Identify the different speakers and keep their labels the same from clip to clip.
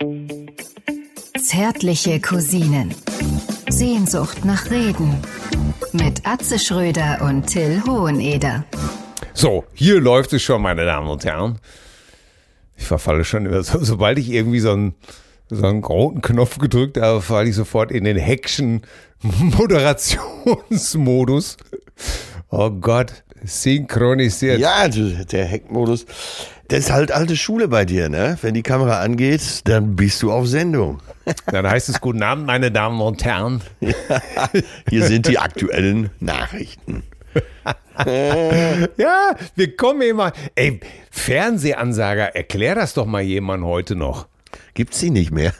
Speaker 1: Zärtliche Cousinen. Sehnsucht nach Reden. Mit Atze Schröder und Till Hoheneder.
Speaker 2: So, hier läuft es schon, meine Damen und Herren. Ich verfalle schon immer, sobald ich irgendwie so einen roten Knopf gedrückt habe, falle ich sofort in den Häckschen Moderationsmodus. Oh Gott, synchronisiert.
Speaker 3: Ja, der Heckmodus. Das ist halt alte Schule bei dir, ne? Wenn die Kamera angeht, dann bist du auf Sendung.
Speaker 2: Dann heißt es: Guten Abend, meine Damen und Herren.
Speaker 3: Ja, hier sind die aktuellen Nachrichten.
Speaker 2: Ja, wir kommen immer. Ey, Fernsehansager, erklär das doch mal jemand heute noch.
Speaker 3: Gibt's die nicht mehr?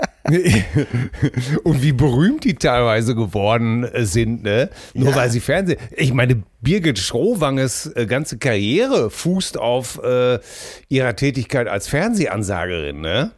Speaker 2: Und wie berühmt die teilweise geworden sind, ne? Nur weil sie Fernsehen. Ich meine, Birgit Schrowanges ganze Karriere fußt auf ihrer Tätigkeit als Fernsehansagerin, ne?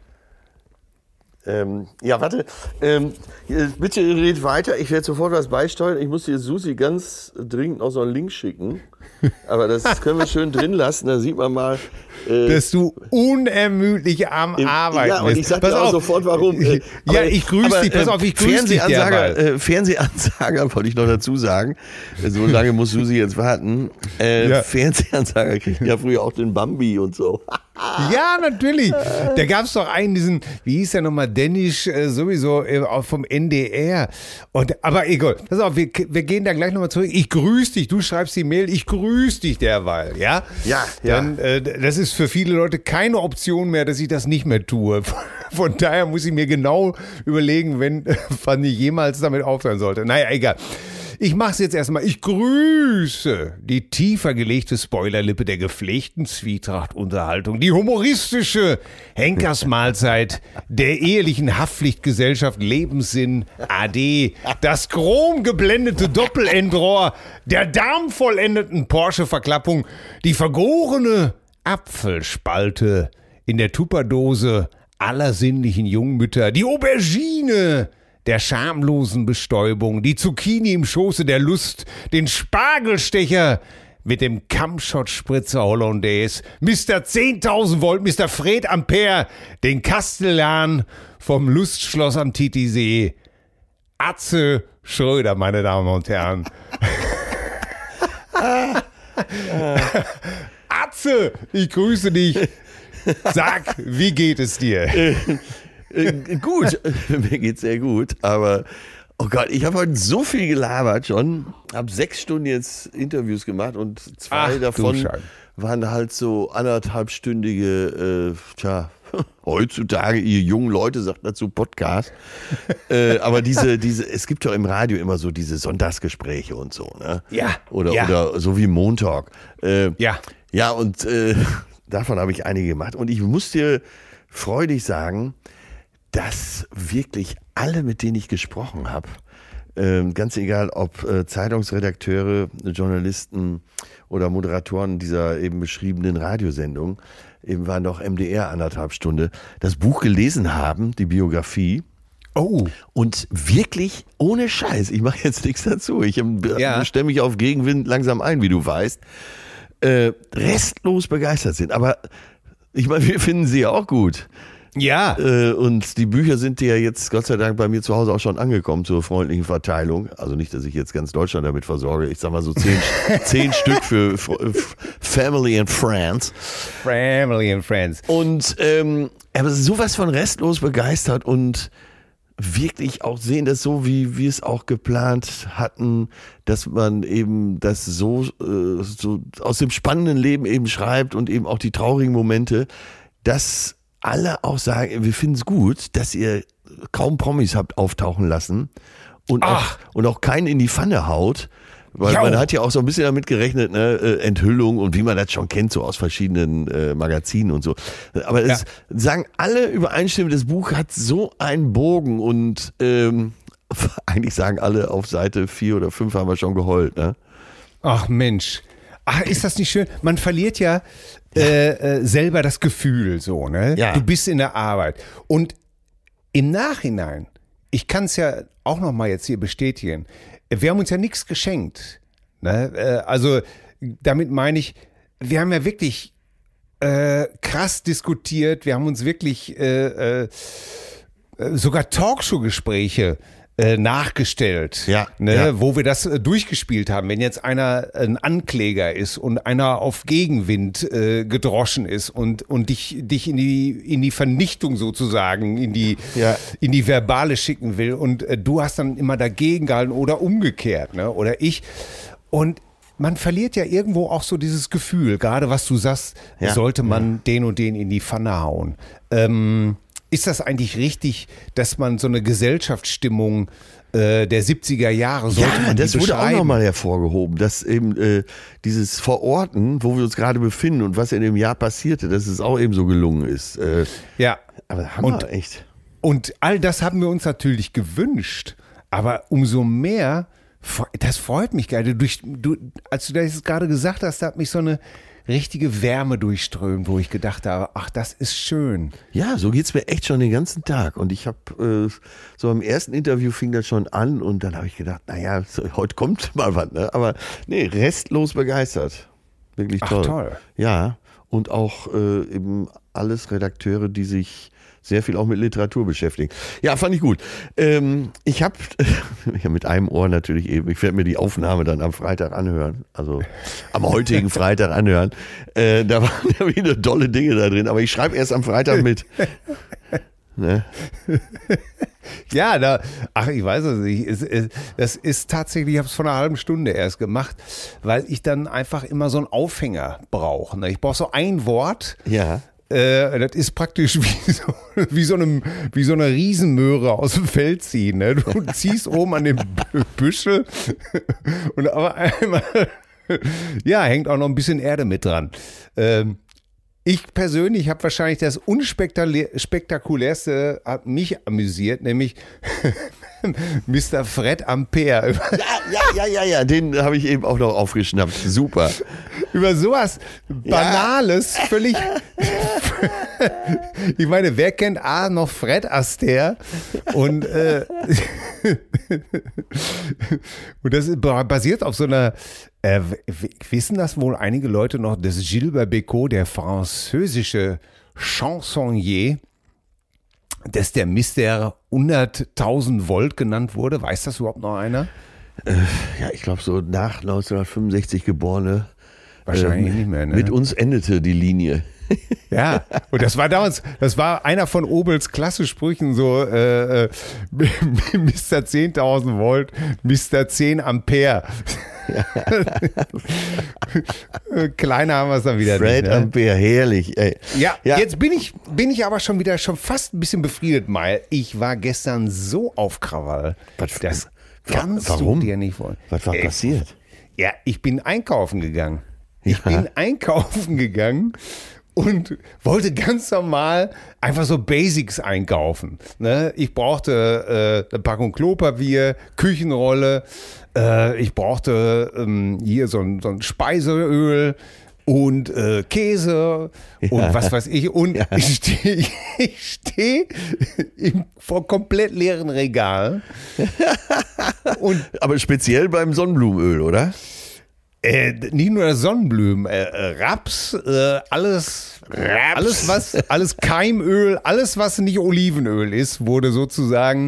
Speaker 3: Ja, warte. Bitte red weiter. Ich werde sofort was beisteuern. Ich muss dir Susi ganz dringend noch so einen Link schicken. Aber das können wir schön drin lassen. Da sieht man mal.
Speaker 2: Dass du unermüdlich am Arbeiten bist.
Speaker 3: Ja, und ich sag dir auch sofort, warum.
Speaker 2: Ja, ich grüße dich. Pass auf, ich grüße dich derweil.
Speaker 3: Fernsehansager wollte ich noch dazu sagen. So lange muss Susi jetzt warten. Ja. Fernsehansager kriegen ja früher auch den Bambi und so.
Speaker 2: Ja, natürlich. Da gab es doch einen, diesen, wie hieß der nochmal, Dänisch, sowieso vom NDR. Aber egal, pass auf, wir gehen da gleich nochmal zurück. Ich grüße dich, du schreibst die Mail, ich grüße dich derweil, ja?
Speaker 3: Ja.
Speaker 2: Dann, das ist für viele Leute keine Option mehr, dass ich das nicht mehr tue. Von daher muss ich mir genau überlegen, wann ich jemals damit aufhören sollte. Naja, egal. Ich mache es jetzt erstmal. Ich grüße die tiefer gelegte Spoilerlippe der gepflegten Zwietrachtunterhaltung, die humoristische Henkersmahlzeit der ehelichen Haftpflichtgesellschaft Lebenssinn AD, das chromgeblendete Doppelendrohr der darmvollendeten Porsche-Verklappung, die vergorene Apfelspalte in der Tupperdose aller sinnlichen Jungmütter, die Aubergine der schamlosen Bestäubung, die Zucchini im Schoße der Lust, den Spargelstecher mit dem Kammschott-Spritzer Hollandaise, Mr. 10.000 Volt, Mr. Fred Ampere, den Kastellan vom Lustschloss am Titisee, Atze Schröder, meine Damen und Herren. Atze, ich grüße dich. Sag, wie geht es dir?
Speaker 3: Gut, mir geht's sehr gut, aber oh Gott, ich habe heute so viel gelabert schon, habe 6 Stunden jetzt Interviews gemacht und 2 davon waren halt so 1,5-stündige, heutzutage, ihr jungen Leute sagt dazu Podcast, aber diese, es gibt ja im Radio immer so diese Sonntagsgespräche und so, ne?
Speaker 2: Ja.
Speaker 3: Oder so wie Montag.
Speaker 2: Ja,
Speaker 3: und davon habe ich einige gemacht und ich muss dir freudig sagen, dass wirklich alle, mit denen ich gesprochen habe, ganz egal ob Zeitungsredakteure, Journalisten oder Moderatoren dieser eben beschriebenen Radiosendung, eben war noch MDR 1,5 Stunde, das Buch gelesen haben, die Biografie.
Speaker 2: Oh.
Speaker 3: Und wirklich ohne Scheiß, ich mache jetzt nichts dazu, ich stelle mich auf Gegenwind langsam ein, wie du weißt, restlos begeistert sind. Aber ich meine, wir finden sie ja auch gut.
Speaker 2: Ja.
Speaker 3: Und die Bücher sind ja jetzt Gott sei Dank bei mir zu Hause auch schon angekommen zur freundlichen Verteilung. Also nicht, dass ich jetzt ganz Deutschland damit versorge. Ich sag mal so 10 Stück für Family and Friends.
Speaker 2: Family and Friends.
Speaker 3: Und aber sowas von restlos begeistert und wirklich auch sehen, dass so wie wir es auch geplant hatten, dass man eben das so aus dem spannenden Leben eben schreibt und eben auch die traurigen Momente, dass alle auch sagen, wir finden es gut, dass ihr kaum Promis habt auftauchen lassen und auch keinen in die Pfanne haut, weil man hat ja auch so ein bisschen damit gerechnet, ne, Enthüllung und wie man das schon kennt, so aus verschiedenen Magazinen und so. Aber es sagen alle übereinstimmend, das Buch hat so einen Bogen und eigentlich sagen alle auf Seite 4 oder 5 haben wir schon geheult, ne?
Speaker 2: Ach Mensch. Ach, ist das nicht schön? Man verliert ja selber das Gefühl so, ne?
Speaker 3: Ja.
Speaker 2: Du bist in der Arbeit. Und im Nachhinein, ich kann es ja auch noch mal jetzt hier bestätigen, wir haben uns ja nichts geschenkt. Ne? Also damit meine ich, wir haben ja wirklich krass diskutiert. Wir haben uns wirklich sogar Talkshow-Gespräche nachgestellt, wo wir das durchgespielt haben. Wenn jetzt einer ein Ankläger ist und einer auf Gegenwind gedroschen ist und dich in die Vernichtung sozusagen, in die Verbale schicken will und du hast dann immer dagegen gehalten oder umgekehrt, ne? Oder ich. Und man verliert ja irgendwo auch so dieses Gefühl, gerade was du sagst, sollte man den und den in die Pfanne hauen. Ist das eigentlich richtig, dass man so eine Gesellschaftsstimmung der 70er Jahre sollte man
Speaker 3: das wurde auch
Speaker 2: beschreiben?
Speaker 3: nochmal hervorgehoben, dass eben dieses Verorten, wo wir uns gerade befinden und was in dem Jahr passierte, dass es auch eben so gelungen ist. Aber Hammer, echt.
Speaker 2: Und all das haben wir uns natürlich gewünscht, aber umso mehr, das freut mich geil. Als du das gerade gesagt hast, da hat mich so eine richtige Wärme durchströmt, wo ich gedacht habe, ach, das ist schön.
Speaker 3: Ja, so geht's mir echt schon den ganzen Tag. Und ich habe so im ersten Interview fing das schon an und dann habe ich gedacht, naja, heute kommt mal was. Ne? Aber nee, restlos begeistert. Wirklich toll.
Speaker 2: Ach, toll.
Speaker 3: Ja, und auch eben alles Redakteure, die sich sehr viel auch mit Literatur beschäftigen. Ja, fand ich gut. Ich habe mit einem Ohr natürlich eben, ich werde mir die Aufnahme dann am Freitag anhören, also am heutigen Freitag anhören. Da waren wieder tolle Dinge da drin, aber ich schreibe erst am Freitag mit. Ne?
Speaker 2: Ja, ich weiß es nicht. Das ist tatsächlich, ich habe es vor einer halben Stunde erst gemacht, weil ich dann einfach immer so einen Aufhänger brauche. Ne? Ich brauche so ein Wort.
Speaker 3: Ja.
Speaker 2: Das ist praktisch wie so eine Riesenmöhre aus dem Feld ziehen. Ne? Du ziehst oben an dem Büschel und aber einmal, hängt auch noch ein bisschen Erde mit dran. Ich persönlich habe wahrscheinlich das unspektakulärste, hat mich amüsiert, nämlich Mr. Fred Ampere.
Speaker 3: Ja, den habe ich eben auch noch aufgeschnappt. Super.
Speaker 2: Über sowas Banales, völlig. Ich meine, wer kennt noch Fred Astaire? Und das basiert auf so einer. Wissen das wohl einige Leute noch, dass Gilbert Bécaud, der französische Chansonnier, dass der Mr. 100.000 Volt genannt wurde? Weiß das überhaupt noch einer?
Speaker 3: Ja, ich glaube so nach 1965 Geborene.
Speaker 2: Wahrscheinlich nicht mehr, ne?
Speaker 3: Mit uns endete die Linie.
Speaker 2: Ja, und das war einer von Obels Klassesprüchen, so Mr. 10.000 Volt, Mr. 10 Ampere. Ja. Kleiner haben wir es dann wieder
Speaker 3: Fred
Speaker 2: nicht. Ne?
Speaker 3: Ampere, herrlich. Ey.
Speaker 2: Ja, jetzt bin ich aber schon fast ein bisschen befriedet, Meil. Ich war gestern so auf Krawall. Das kannst du dir nicht vorstellen.
Speaker 3: Was war passiert?
Speaker 2: Ja, ich bin einkaufen gegangen. Und wollte ganz normal einfach so Basics einkaufen. Ne? Ich brauchte eine Packung Klopapier, Küchenrolle, ich brauchte hier so ein Speiseöl und Käse und was weiß ich. Und ich stehe vor komplett leeren Regal.
Speaker 3: Aber speziell beim Sonnenblumenöl, oder?
Speaker 2: Nicht nur das Sonnenblumen, Raps, alles Keimöl, alles, was nicht Olivenöl ist, wurde sozusagen,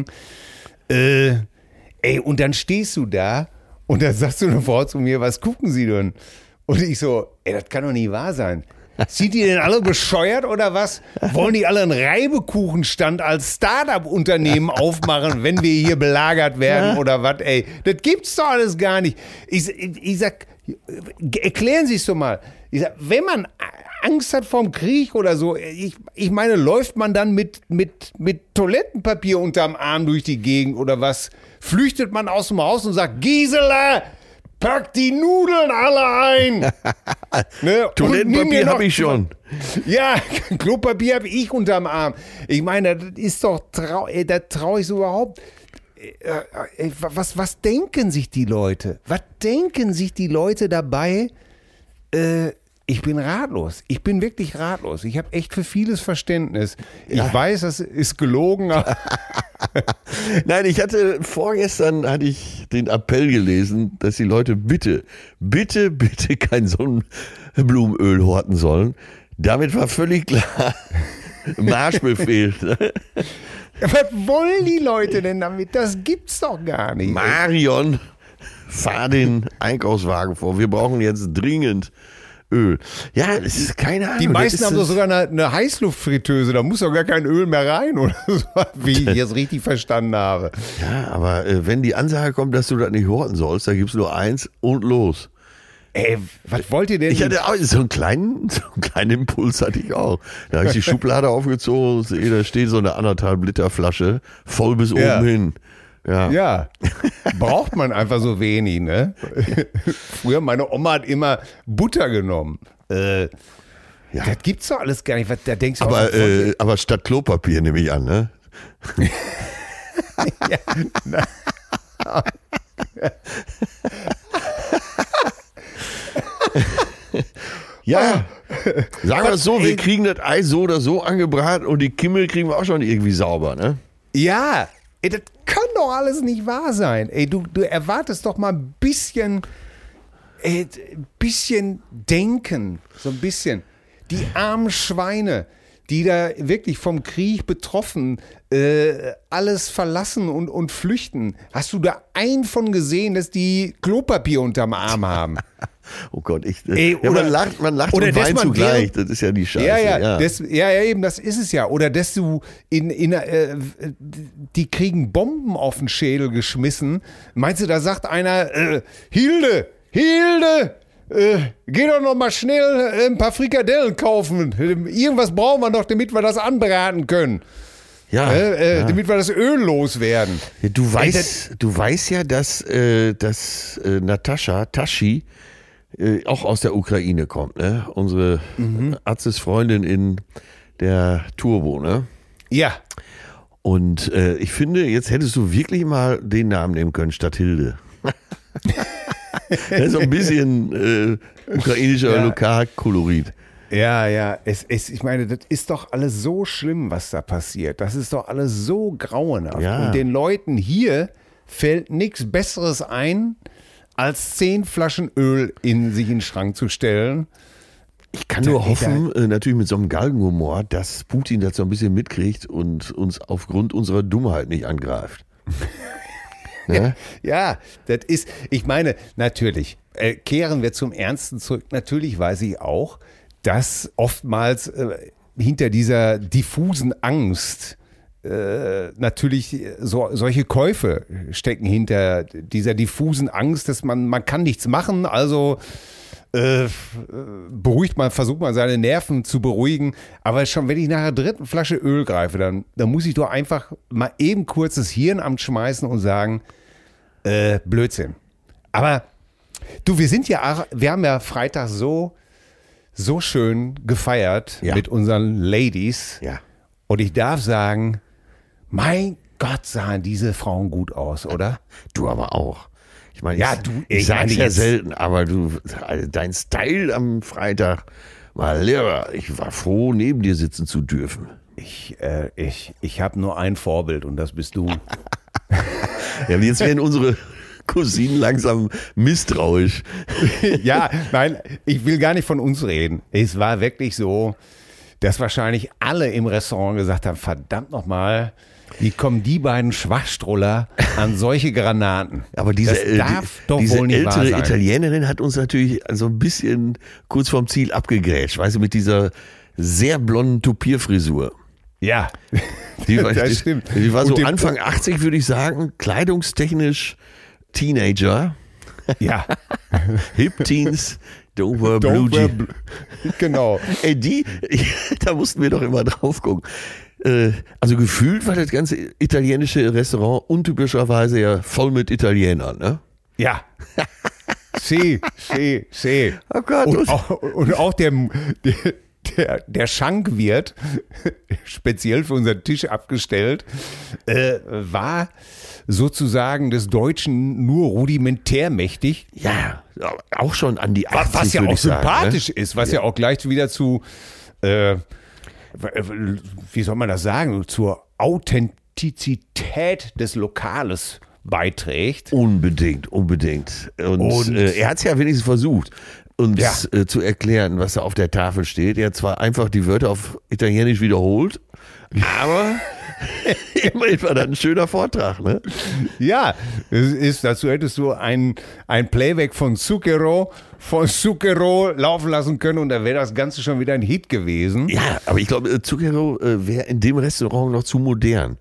Speaker 2: und dann stehst du da und dann sagst du eine Frau zu mir, was gucken Sie denn? Und ich so, das kann doch nicht wahr sein. Sind die denn alle bescheuert oder was? Wollen die alle einen Reibekuchenstand als Start-up-Unternehmen aufmachen, wenn wir hier belagert werden oder was? Ey, das gibt's doch alles gar nicht. Ich sag, erklären Sie es doch mal. Ich sag, wenn man Angst hat vorm Krieg oder so, ich meine, läuft man dann mit Toilettenpapier unterm Arm durch die Gegend oder was? Flüchtet man aus dem Haus und sagt, Gisela, pack die Nudeln alle ein. Ne?
Speaker 3: Toilettenpapier habe ich schon.
Speaker 2: Ja, Klopapier habe ich unterm Arm. Ich meine, das ist doch da traue ich so überhaupt. Was denken sich die Leute? Was denken sich die Leute dabei? Ich bin ratlos. Ich bin wirklich ratlos. Ich habe echt für vieles Verständnis. Ich weiß, das ist gelogen.
Speaker 3: Nein, vorgestern hatte ich den Appell gelesen, dass die Leute bitte kein Sonnenblumenöl horten sollen. Damit war völlig klar, Marschbefehl.
Speaker 2: Ja, was wollen die Leute denn damit? Das gibt's doch gar nicht.
Speaker 3: Marion, fahr den Einkaufswagen vor. Wir brauchen jetzt dringend Öl. Ja, es ist keine Ahnung.
Speaker 2: Die meisten haben doch sogar eine Heißluftfritteuse, da muss doch gar kein Öl mehr rein, oder so, wie ich jetzt richtig verstanden habe.
Speaker 3: Ja, aber wenn die Ansage kommt, dass du das nicht horten sollst, dann gibt's nur eins und los.
Speaker 2: Ey, was wollt ihr denn?
Speaker 3: Ich hatte auch so einen kleinen Impuls hatte ich auch. Da habe ich die Schublade aufgezogen, sehe, da steht so eine 1,5 Liter Flasche, voll bis oben hin.
Speaker 2: Ja, braucht man einfach so wenig, ne? Früher, meine Oma hat immer Butter genommen. Das gibt's doch alles gar nicht. Da denkst du
Speaker 3: aber statt Klopapier nehme ich an, ne? Ja, sagen wir es so, wir kriegen das Ei so oder so angebraten und die Kimmel kriegen wir auch schon irgendwie sauber, ne?
Speaker 2: Ja, ey, das kann doch alles nicht wahr sein. Ey, du erwartest doch mal ein bisschen denken, so ein bisschen. Die armen Schweine, die da wirklich vom Krieg betroffen alles verlassen und flüchten. Hast du da einen von gesehen, dass die Klopapier unterm Arm haben?
Speaker 3: Oh Gott, man lacht und weint zugleich, das ist ja die Scheiße.
Speaker 2: Eben, das ist es ja. Oder dass du die kriegen Bomben auf den Schädel geschmissen. Meinst du, da sagt einer, Hilde, geh doch noch mal schnell ein paar Frikadellen kaufen. Irgendwas brauchen wir noch, damit wir das anbraten können. Damit wir das Öl loswerden.
Speaker 3: Ja, du weißt ja, dass Natascha Tashi auch aus der Ukraine kommt, ne? Unsere Atzes Freundin in der Turbo, ne?
Speaker 2: Ja.
Speaker 3: Und ich finde, jetzt hättest du wirklich mal den Namen nehmen können statt Hilde. So ein bisschen ukrainischer Lokalkolorit.
Speaker 2: Ja, ich meine, das ist doch alles so schlimm, was da passiert. Das ist doch alles so grauenhaft.
Speaker 3: Ja.
Speaker 2: Und den Leuten hier fällt nichts Besseres ein, als 10 Flaschen Öl sich in den Schrank zu stellen.
Speaker 3: Ich kann nur hoffen, natürlich mit so einem Galgenhumor, dass Putin das so ein bisschen mitkriegt und uns aufgrund unserer Dummheit nicht angreift. Ne?
Speaker 2: Ja, das ist, ich meine, natürlich, kehren wir zum Ernsten zurück. Natürlich weiß ich auch, dass oftmals hinter dieser diffusen Angst natürlich solche Käufe stecken hinter dieser diffusen Angst, dass man kann nichts machen, also versucht man seine Nerven zu beruhigen, aber schon wenn ich nach der 3. Flasche Öl greife, dann muss ich doch einfach mal eben kurz das Hirn schmeißen und sagen, Blödsinn. Aber du, wir haben ja Freitag so schön gefeiert mit unseren Ladies.
Speaker 3: Ja.
Speaker 2: Und ich darf sagen, mein Gott, sahen diese Frauen gut aus, oder?
Speaker 3: Du aber auch. Ich meine,
Speaker 2: ich
Speaker 3: sage
Speaker 2: meine
Speaker 3: ja
Speaker 2: jetzt
Speaker 3: selten, aber dein Style am Freitag war Lehrer. Ich war froh, neben dir sitzen zu dürfen.
Speaker 2: Ich habe nur ein Vorbild und das bist du.
Speaker 3: Ja, jetzt werden unsere Cousinen langsam misstrauisch.
Speaker 2: Ja, nein, ich will gar nicht von uns reden. Es war wirklich so, dass wahrscheinlich alle im Restaurant gesagt haben, verdammt nochmal, wie kommen die beiden Schwachstroller an solche Granaten?
Speaker 3: Aber diese ältere
Speaker 2: sein.
Speaker 3: Italienerin hat uns natürlich so ein bisschen kurz vorm Ziel abgegrätscht, weißt du, mit dieser sehr blonden Tupierfrisur.
Speaker 2: Ja,
Speaker 3: das
Speaker 2: stimmt.
Speaker 3: Die war so Anfang 80, würde ich sagen, kleidungstechnisch Teenager.
Speaker 2: Ja.
Speaker 3: Hip Teens, don't wear blue jeans.
Speaker 2: Genau.
Speaker 3: Ey, da mussten wir doch immer drauf gucken. Also gefühlt war das ganze italienische Restaurant untypischerweise ja voll mit Italienern, ne?
Speaker 2: Ja. See.
Speaker 3: Oh Gott.
Speaker 2: Und auch der Schankwirt, speziell für unseren Tisch abgestellt, war sozusagen des Deutschen nur rudimentär mächtig.
Speaker 3: Ja, auch schon an die 80,
Speaker 2: was ja auch sympathisch
Speaker 3: sagen, ne?
Speaker 2: ist, was ja auch gleich wieder zu, wie soll man das sagen, zur Authentizität des Lokales beiträgt.
Speaker 3: Unbedingt. Und er hat es ja wenigstens versucht. uns zu erklären, was da auf der Tafel steht. Er hat zwar einfach die Wörter auf Italienisch wiederholt, aber immerhin war das ein schöner Vortrag, ne?
Speaker 2: Ja, dazu hättest du ein Playback von Zucchero laufen lassen können und da wäre das Ganze schon wieder ein Hit gewesen.
Speaker 3: Ja, aber ich glaube, Zucchero wäre in dem Restaurant noch zu modern.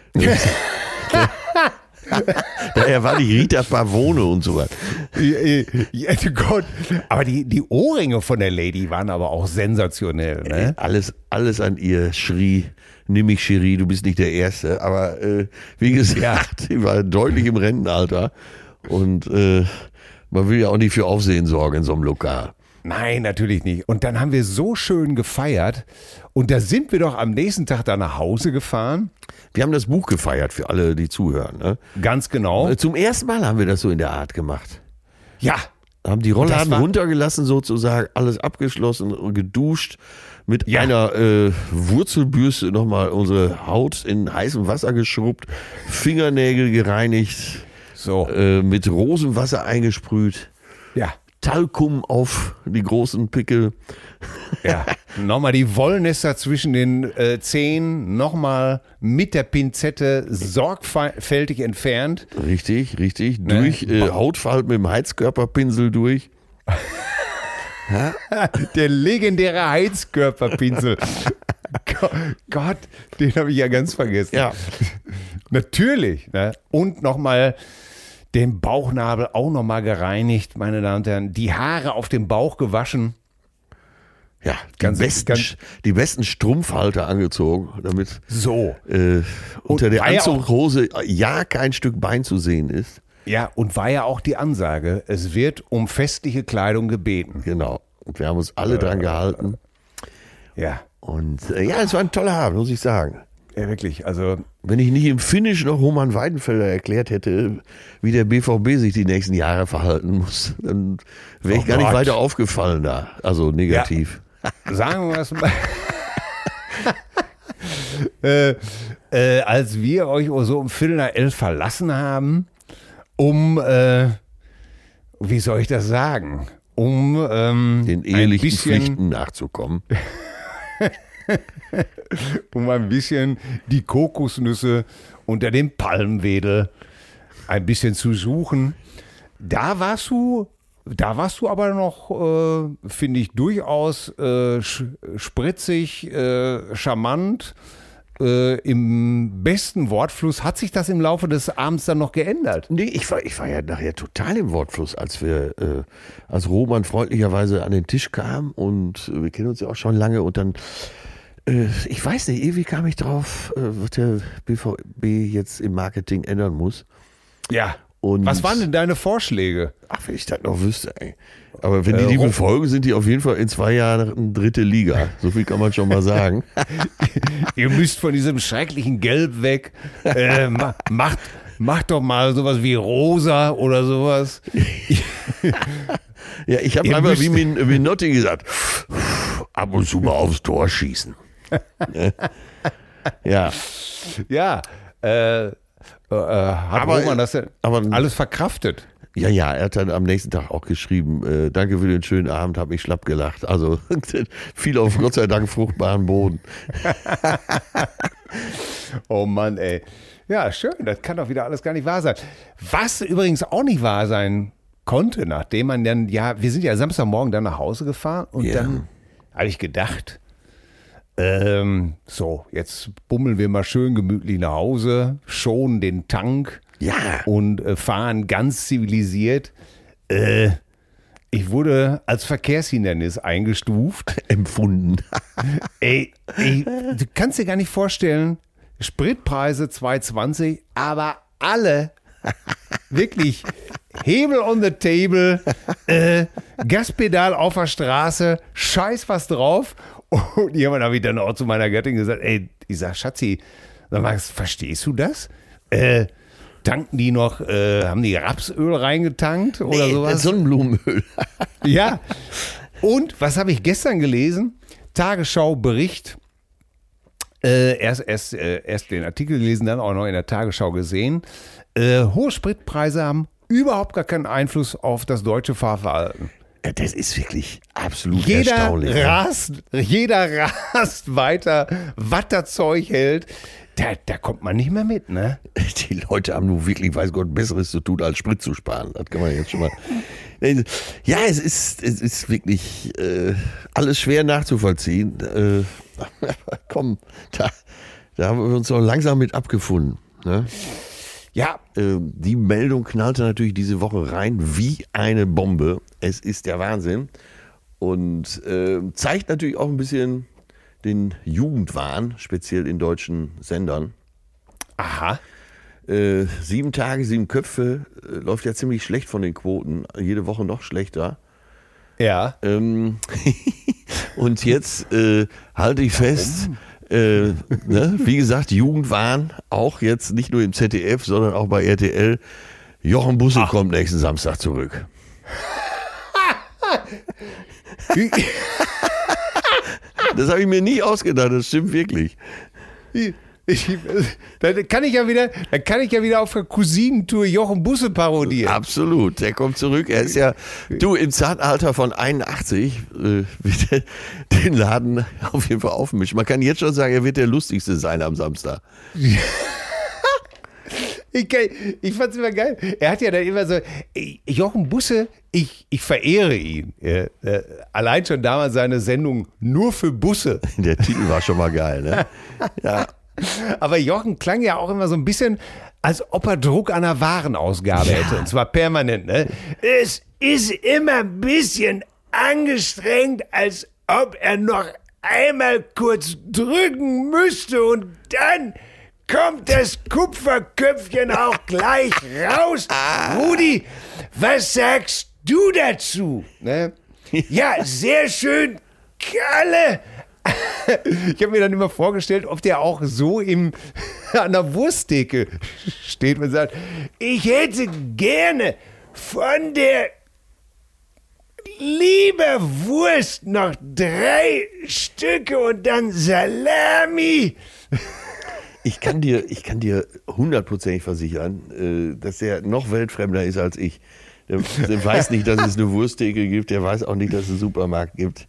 Speaker 3: Daher war die Rita Pavone und so was.
Speaker 2: Ja, Gott. Aber die Ohrringe von der Lady waren aber auch sensationell. Ne?
Speaker 3: Alles an ihr schrie, nimm mich Cherie, du bist nicht der Erste. Aber wie gesagt, sie war deutlich im Rentenalter und man will ja auch nicht für Aufsehen sorgen in so einem Lokal.
Speaker 2: Nein, natürlich nicht. Und dann haben wir so schön gefeiert und da sind wir doch am nächsten Tag da nach Hause gefahren.
Speaker 3: Wir haben das Buch gefeiert für alle, die zuhören. Ne?
Speaker 2: Ganz genau.
Speaker 3: Zum ersten Mal haben wir das so in der Art gemacht.
Speaker 2: Ja.
Speaker 3: Haben die Rollladen runtergelassen sozusagen, alles abgeschlossen und geduscht. Mit einer Wurzelbürste nochmal unsere Haut in heißem Wasser geschrubbt, Fingernägel gereinigt, mit Rosenwasser eingesprüht.
Speaker 2: Ja.
Speaker 3: Talkum auf die großen Pickel.
Speaker 2: Ja, nochmal die Wollnester zwischen den Zehen, nochmal mit der Pinzette sorgfältig entfernt.
Speaker 3: Richtig. Durch Hautfalten mit dem Heizkörperpinsel durch.
Speaker 2: Der legendäre Heizkörperpinsel. Gott, den habe ich ja ganz vergessen.
Speaker 3: Ja.
Speaker 2: Natürlich. Ne? Und nochmal den Bauchnabel auch nochmal gereinigt, meine Damen und Herren. Die Haare auf dem Bauch gewaschen.
Speaker 3: Ja, die besten Strumpfhalter angezogen, damit unter der Anzughose kein Stück Bein zu sehen ist.
Speaker 2: Ja, und war ja auch die Ansage, es wird um festliche Kleidung gebeten.
Speaker 3: Genau, und wir haben uns alle dran gehalten.
Speaker 2: Ja.
Speaker 3: Und es war ein toller Abend, muss ich sagen.
Speaker 2: Ja, wirklich, also...
Speaker 3: Wenn ich nicht im Finish noch Roman Weidenfelder erklärt hätte, wie der BVB sich die nächsten Jahre verhalten muss, dann wäre ich gar nicht weiter aufgefallen da, also negativ.
Speaker 2: Ja. Sagen wir es mal. Als wir euch so um 10:45 verlassen haben, wie soll ich das sagen?
Speaker 3: Den ehelichen Pflichten nachzukommen.
Speaker 2: Ein bisschen die Kokosnüsse unter dem Palmwedel ein bisschen zu suchen. Da warst du aber noch, finde ich, durchaus spritzig, charmant, im besten Wortfluss. Hat sich das im Laufe des Abends dann noch geändert?
Speaker 3: Nee, ich war ja nachher total im Wortfluss, als Roman freundlicherweise an den Tisch kam und wir kennen uns ja auch schon lange und dann ich weiß nicht, irgendwie kam ich drauf, was der BVB jetzt im Marketing ändern muss.
Speaker 2: Ja.
Speaker 3: Und
Speaker 2: was waren denn deine Vorschläge?
Speaker 3: Ach, wenn ich das noch wüsste, ey. Aber wenn die befolgen, sind die auf jeden Fall in 2 Jahren 3. Liga. So viel kann man schon mal sagen.
Speaker 2: Ihr müsst von diesem schrecklichen Gelb weg. Macht doch mal sowas wie rosa oder sowas.
Speaker 3: Ja, ich habe einfach wie Minotti gesagt, ab und zu mal aufs Tor schießen. Ja.
Speaker 2: Ja, hat Roman das denn alles verkraftet?
Speaker 3: Ja, er hat dann am nächsten Tag auch geschrieben, danke für den schönen Abend, habe mich schlapp gelacht. Also viel auf Gott sei Dank fruchtbaren Boden.
Speaker 2: Oh Mann, ey. Ja, schön, das kann doch wieder alles gar nicht wahr sein. Was übrigens auch nicht wahr sein konnte, nachdem man dann, wir sind ja Samstagmorgen dann nach Hause gefahren und dann habe ich gedacht, jetzt bummeln wir mal schön gemütlich nach Hause, schonen den Tank und fahren ganz zivilisiert. Ich wurde als Verkehrshindernis eingestuft.
Speaker 3: Empfunden.
Speaker 2: Ey, du kannst dir gar nicht vorstellen, Spritpreise 2,20, aber alle wirklich Hebel on the table, Gaspedal auf der Straße, scheiß was drauf. Und jemand habe ich dann auch zu meiner Gattin gesagt, ey, ich sag, Schatzi, sag mal, verstehst du das? Tanken die noch, haben die Rapsöl reingetankt oder sowas?
Speaker 3: Sonnenblumenöl.
Speaker 2: Ja. Und was habe ich gestern gelesen? Tagesschau-Bericht. Erst den Artikel gelesen, dann auch noch in der Tagesschau gesehen. Hohe Spritpreise haben überhaupt gar keinen Einfluss auf das deutsche Fahrverhalten.
Speaker 3: Das ist wirklich absolut erstaunlich.
Speaker 2: Jeder rast weiter, was das Zeug hält. Da kommt man nicht mehr mit, ne?
Speaker 3: Die Leute haben nun wirklich, weiß Gott, Besseres zu tun, als Sprit zu sparen. Das kann man jetzt schon mal. Ja, es ist wirklich alles schwer nachzuvollziehen. Komm, da haben wir uns auch langsam mit abgefunden. Ne?
Speaker 2: Ja.
Speaker 3: Die Meldung knallte natürlich diese Woche rein wie eine Bombe. Es ist der Wahnsinn. Und zeigt natürlich auch ein bisschen den Jugendwahn, speziell in deutschen Sendern.
Speaker 2: Aha.
Speaker 3: 7 Tage, 7 Köpfe, läuft ja ziemlich schlecht von den Quoten. Jede Woche noch schlechter.
Speaker 2: Ja.
Speaker 3: Und jetzt halte ich fest, ne? Wie gesagt, Jugendwahn, auch jetzt nicht nur im ZDF, sondern auch bei RTL. Jochen Busse kommt nächsten Samstag zurück. Das habe ich mir nie ausgedacht, das stimmt wirklich.
Speaker 2: Da kann ich ja wieder auf der Cousinentour Jochen Busse parodieren.
Speaker 3: Absolut, der kommt zurück. Er ist ja, im Zartalter von 81 wird er den Laden auf jeden Fall aufmischen. Man kann jetzt schon sagen, er wird der Lustigste sein am Samstag.
Speaker 2: Ich fand's immer geil. Er hat ja dann immer so, Jochen Busse, ich verehre ihn. Allein schon damals seine Sendung Nur für Busse.
Speaker 3: Der Titel war schon mal geil, ne? Ja.
Speaker 2: Aber Jochen klang ja auch immer so ein bisschen, als ob er Druck an einer Warenausgabe hätte. Und zwar permanent, ne? Es ist immer ein bisschen angestrengt, als ob er noch einmal kurz drücken müsste und dann kommt das Kupferköpfchen auch gleich raus. Rudi, was sagst du dazu? Ne? Ja, sehr schön, Kalle. Ich habe mir dann immer vorgestellt, ob der auch so an der Wursttheke steht und sagt, ich hätte gerne von der Leberwurst noch 3 Stücke und dann Salami.
Speaker 3: Ich kann dir 100%ig versichern, dass er noch weltfremder ist als ich. Der weiß nicht, dass es eine Wursttheke gibt, der weiß auch nicht, dass es einen Supermarkt gibt.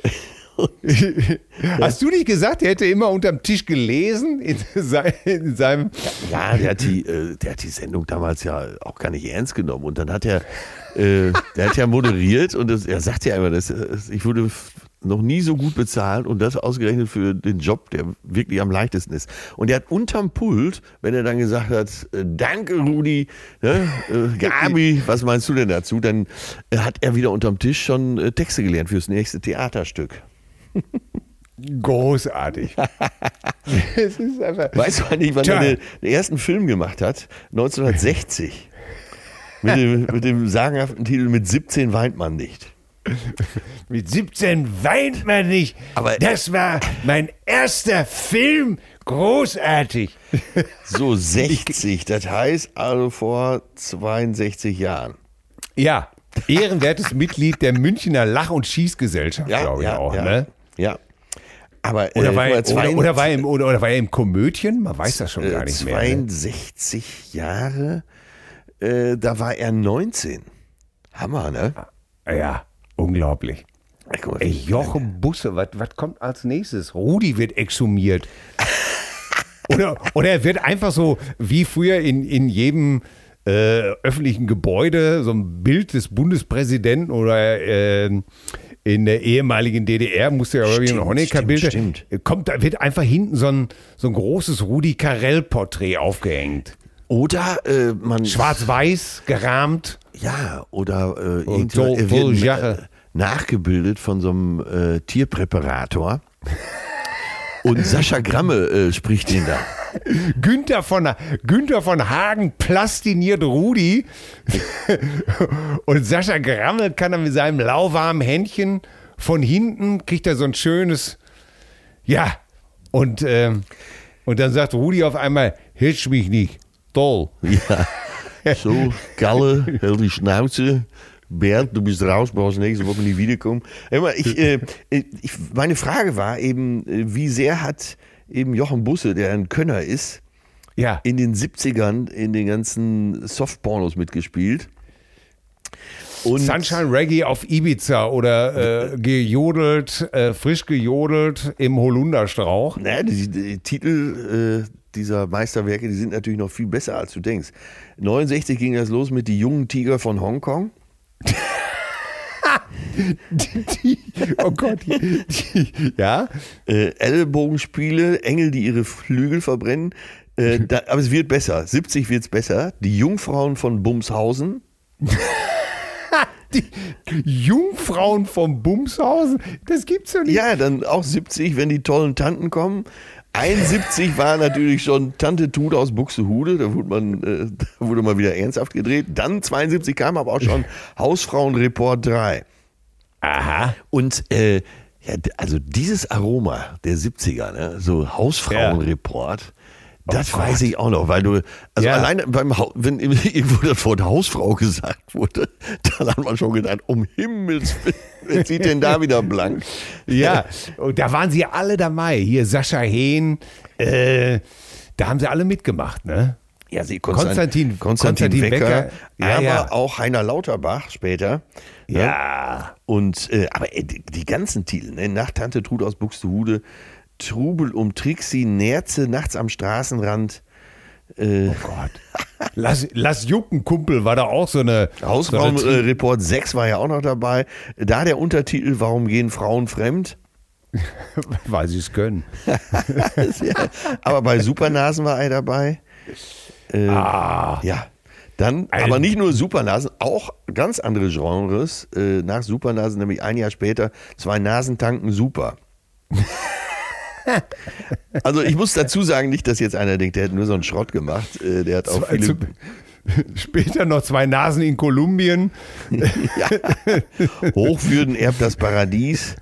Speaker 2: Hast du nicht gesagt, er hätte immer unterm Tisch gelesen in seinem...
Speaker 3: Ja, der hat die Sendung damals ja auch gar nicht ernst genommen. Und dann hat der hat ja moderiert und er sagt ja immer, ich wurde noch nie so gut bezahlt und das ausgerechnet für den Job, der wirklich am leichtesten ist. Und er hat unterm Pult, wenn er dann gesagt hat, danke Rudi, ne, Gabi, was meinst du denn dazu? Dann hat er wieder unterm Tisch schon Texte gelernt fürs nächste Theaterstück.
Speaker 2: Großartig. Es ist einfach,
Speaker 3: weißt du eigentlich, wann er den ersten Film gemacht hat? 1960. Mit dem sagenhaften Titel Mit 17 weint man nicht.
Speaker 2: Mit 17 weint man nicht.
Speaker 3: Aber
Speaker 2: das war mein erster Film. Großartig.
Speaker 3: So 60, das heißt also vor 62 Jahren.
Speaker 2: Ja, ehrenwertes Mitglied der Münchner Lach- und Schießgesellschaft, glaube ich auch.
Speaker 3: Ja.
Speaker 2: Ne?
Speaker 3: Ja. Aber,
Speaker 2: oder war er im Komödien? Man weiß das schon gar nicht
Speaker 3: 62
Speaker 2: mehr.
Speaker 3: Ne? Jahre, da war er 19. Hammer, ne?
Speaker 2: Ja, unglaublich. Ey, Jochen Busse, was kommt als nächstes? Rudi wird exhumiert. oder er wird einfach so, wie früher in jedem öffentlichen Gebäude, so ein Bild des Bundespräsidenten oder in der ehemaligen DDR musste ja irgendwie ein Honecker-Bild. Da wird einfach hinten so ein großes Rudi Carrell-Porträt aufgehängt.
Speaker 3: Oder man.
Speaker 2: Schwarz-weiß, gerahmt.
Speaker 3: Ja, oder er wird nachgebildet von so einem Tierpräparator. Und Sascha Gramme spricht ihn da.
Speaker 2: Günther von Hagen plastiniert Rudi und Sascha Gramme kann dann mit seinem lauwarmen Händchen von hinten, kriegt er so ein schönes, ja, und dann sagt Rudi auf einmal, hitsch mich nicht, toll.
Speaker 3: Ja, so, Kalle, hält die Schnauze. Bernd, du bist raus, brauchst nächste Woche nicht wiederkommen. Meine Frage war eben, wie sehr hat eben Jochen Busse, der ein Könner ist, in den 70ern in den ganzen Softpornos mitgespielt. Und
Speaker 2: Sunshine Reggae auf Ibiza oder gejodelt, frisch gejodelt im Holunderstrauch.
Speaker 3: naja, die Titel dieser Meisterwerke, die sind natürlich noch viel besser, als du denkst. 69 ging das los mit Die jungen Tiger von Hongkong.
Speaker 2: Oh Gott. Ja?
Speaker 3: Ellbogenspiele, Engel, die ihre Flügel verbrennen. Aber es wird besser. 70 wird es besser. Die Jungfrauen von Bumshausen.
Speaker 2: Die Jungfrauen vom Bumshausen? Das gibt's ja nicht.
Speaker 3: Ja, dann auch 70, wenn die tollen Tanten kommen. 71 war natürlich schon Tante Tut aus Buxtehude, da wurde mal wieder ernsthaft gedreht. Dann 72 kam aber auch schon Hausfrauenreport 3.
Speaker 2: Aha.
Speaker 3: Und also dieses Aroma der 70er, ne, so Hausfrauenreport, das weiß ich auch noch, weil du, also alleine wenn irgendwo das Wort Hausfrau gesagt wurde, dann hat man schon gedacht, um Himmels Willen, wer zieht denn da wieder blank?
Speaker 2: Ja, und da waren sie alle dabei. Hier Sascha Hehn, da haben sie alle mitgemacht, ne?
Speaker 3: Ja,
Speaker 2: Konstantin
Speaker 3: Wecker,
Speaker 2: ja,
Speaker 3: aber auch Heiner Lauterbach später.
Speaker 2: Ja.
Speaker 3: Und aber die ganzen Titel, ne? Nach Tante Trud aus Buxtehude, Trubel um Trixie, Nerze, nachts am Straßenrand.
Speaker 2: Oh Gott. Lass jucken, Kumpel, war da auch so eine...
Speaker 3: Hausfrauenreport 6 war ja auch noch dabei. Da der Untertitel, Warum gehen Frauen fremd?
Speaker 2: Weil sie es können.
Speaker 3: Ja, aber bei Supernasen war er dabei. Ja. Dann, aber nicht nur Supernasen, auch ganz andere Genres. Nach Supernasen, nämlich ein Jahr später, 2 Nasen tanken super. Also ich muss dazu sagen, nicht, dass jetzt einer denkt, der hätte nur so einen Schrott gemacht. Der hat auch viele...
Speaker 2: Später noch 2 Nasen in Kolumbien.
Speaker 3: Ja. Hochwürden erbt das Paradies.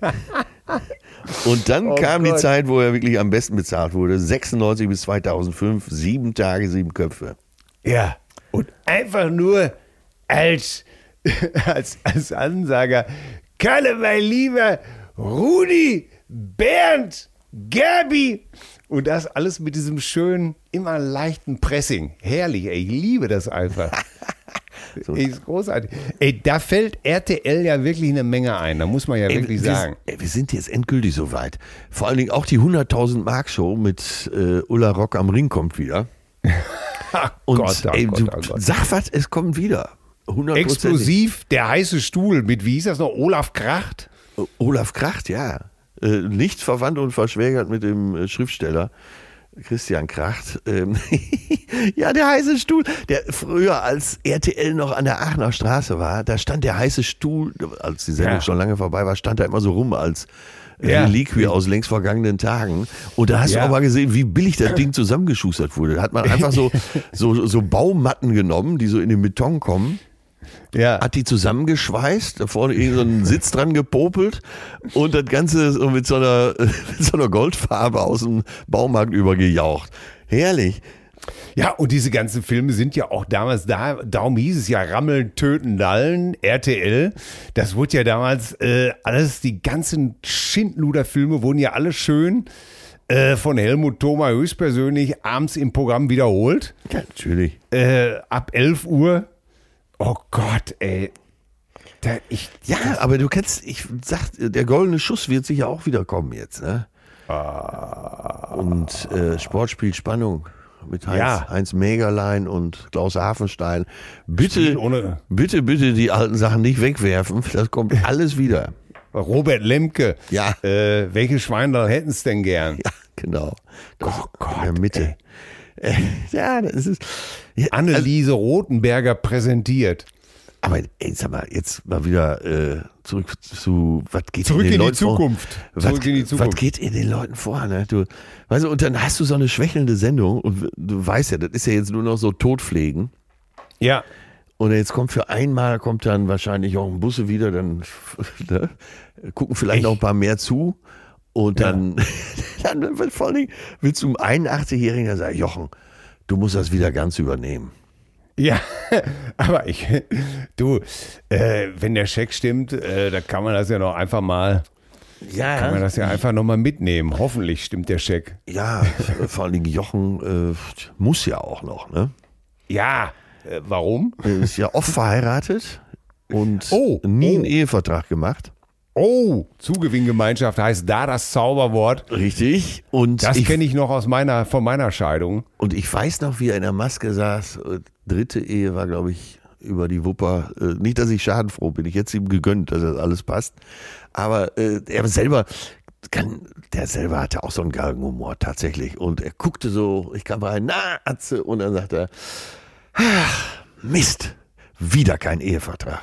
Speaker 3: Und dann kam die Zeit, wo er wirklich am besten bezahlt wurde. 96 bis 2005, 7 Tage, 7 Köpfe.
Speaker 2: Ja, und einfach nur als Ansager, Kalle, mein Lieber, Rudi, Bernd, Gabi. Und das alles mit diesem schönen, immer leichten Pressing. Herrlich, ey, ich liebe das einfach. Ist großartig. Ey, da fällt RTL ja wirklich eine Menge ein, da muss man ja wirklich sagen.
Speaker 3: Wir sind jetzt endgültig soweit. Vor allen Dingen auch die 100.000 Mark Show mit Ulla Rock am Ring kommt wieder. Und
Speaker 2: Gott.
Speaker 3: Sag was, es kommt wieder. 100%.
Speaker 2: Explosiv, der heiße Stuhl mit, wie hieß das noch, Olaf Kracht?
Speaker 3: Olaf Kracht, ja. Nicht verwandt und verschwägert mit dem Schriftsteller Christian Kracht. Ja, der heiße Stuhl, der früher als RTL noch an der Aachener Straße war, da stand der heiße Stuhl, als die Sendung schon lange vorbei war, stand er immer so rum als Reliquie aus längst vergangenen Tagen. Und da hast du auch mal gesehen, wie billig das Ding zusammengeschustert wurde. Da hat man einfach so Baumatten genommen, die so in den Beton kommen. Ja. Hat die zusammengeschweißt, da vorne irgend so einen Sitz dran gepopelt und das Ganze so mit so einer Goldfarbe aus dem Baumarkt übergejaucht. Herrlich.
Speaker 2: Ja, und diese ganzen Filme sind ja auch damals da, darum hieß es ja Rammeln, Töten, Lallen, RTL. Das wurde ja damals alles, die ganzen Schindluder-Filme wurden ja alle schön von Helmut Thoma höchstpersönlich abends im Programm wiederholt.
Speaker 3: Ja, natürlich.
Speaker 2: Ab 11 Uhr. Oh Gott, ey.
Speaker 3: Aber du kennst, ich sag, der goldene Schuss wird sicher auch wieder kommen jetzt, ne? Und Sportspiel Spannung mit Heinz Mägerlein und Klaus Hafenstein. Bitte die alten Sachen nicht wegwerfen, das kommt alles wieder.
Speaker 2: Robert Lemke.
Speaker 3: Ja.
Speaker 2: Welche Schweindel hätten es denn gern?
Speaker 3: Ja, genau.
Speaker 2: Oh Gott,
Speaker 3: in der Mitte. Ja, das ist... Ja,
Speaker 2: Anneliese Rothenberger präsentiert.
Speaker 3: Aber sag mal, jetzt mal wieder zurück zu, was geht
Speaker 2: zurück
Speaker 3: in den
Speaker 2: in
Speaker 3: Leuten
Speaker 2: die Zukunft.
Speaker 3: vor? Was geht in den Leuten vor? Ne? Weißt du, und dann hast du so eine schwächelnde Sendung und du weißt ja, das ist ja jetzt nur noch so Totpflegen.
Speaker 2: Ja.
Speaker 3: Und jetzt kommt dann wahrscheinlich auch ein Busse wieder, dann ne? Gucken vielleicht noch ein paar mehr zu. Und dann vor allen Dingen willst du einem 81-Jährigen sagen, Jochen, du musst das wieder ganz übernehmen.
Speaker 2: Ja, aber wenn der Scheck stimmt, da kann man das ja noch einfach mal, kann man das ja einfach noch mal mitnehmen. Hoffentlich stimmt der Scheck.
Speaker 3: Ja, vor allen Dingen Jochen muss ja auch noch, ne?
Speaker 2: Ja, warum?
Speaker 3: Er ist ja oft verheiratet. und nie einen Ehevertrag gemacht.
Speaker 2: Oh, Zugewinngemeinschaft heißt da das Zauberwort.
Speaker 3: Richtig. Und
Speaker 2: das kenne ich noch von meiner Scheidung.
Speaker 3: Und ich weiß noch, wie er in der Maske saß. Dritte Ehe war, glaube ich, über die Wupper. Nicht, dass ich schadenfroh bin. Ich hätte es ihm gegönnt, dass das alles passt. Aber er selber hatte auch so einen Galgenhumor tatsächlich. Und er guckte so, ich kam rein, na, Atze. Und dann sagt er, ach, Mist, wieder kein Ehevertrag.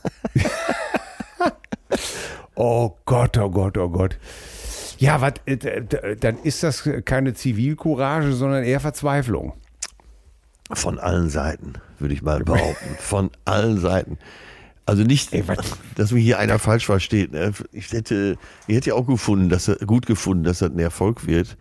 Speaker 2: Oh Gott, oh Gott, oh Gott. Ja, dann ist das keine Zivilcourage, sondern eher Verzweiflung.
Speaker 3: Von allen Seiten, würde ich mal behaupten. Von allen Seiten. Also nicht, dass mich hier einer falsch versteht. Ne? Ich hätte ja auch gut gefunden, dass das ein Erfolg wird.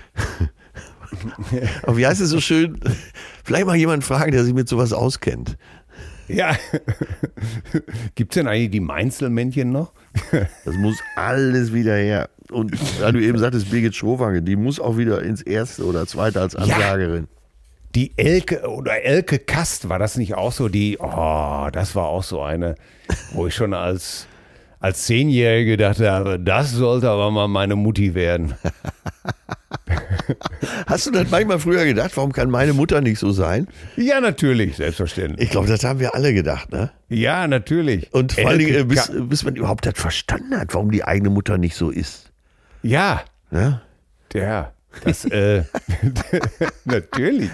Speaker 3: Aber wie heißt es so schön? Vielleicht mal jemanden fragen, der sich mit sowas auskennt.
Speaker 2: Ja. Gibt es denn eigentlich die Mainzelmännchen noch?
Speaker 3: Das muss alles wieder her. Und da du eben sagtest, Birgit Schrowange, die muss auch wieder ins Erste oder Zweite als Ansagerin.
Speaker 2: Ja. Die Elke Kast, war das nicht auch so? Das war auch so eine, wo ich schon als 10-Jährige dachte, aber das sollte aber mal meine Mutti werden.
Speaker 3: Hast du das manchmal früher gedacht, warum kann meine Mutter nicht so sein?
Speaker 2: Ja, natürlich, selbstverständlich.
Speaker 3: Ich glaube, das haben wir alle gedacht, ne?
Speaker 2: Ja, natürlich.
Speaker 3: Und vor allen Dingen, bis man überhaupt das verstanden hat, warum die eigene Mutter nicht so ist.
Speaker 2: Ja. Ja, das, natürlich.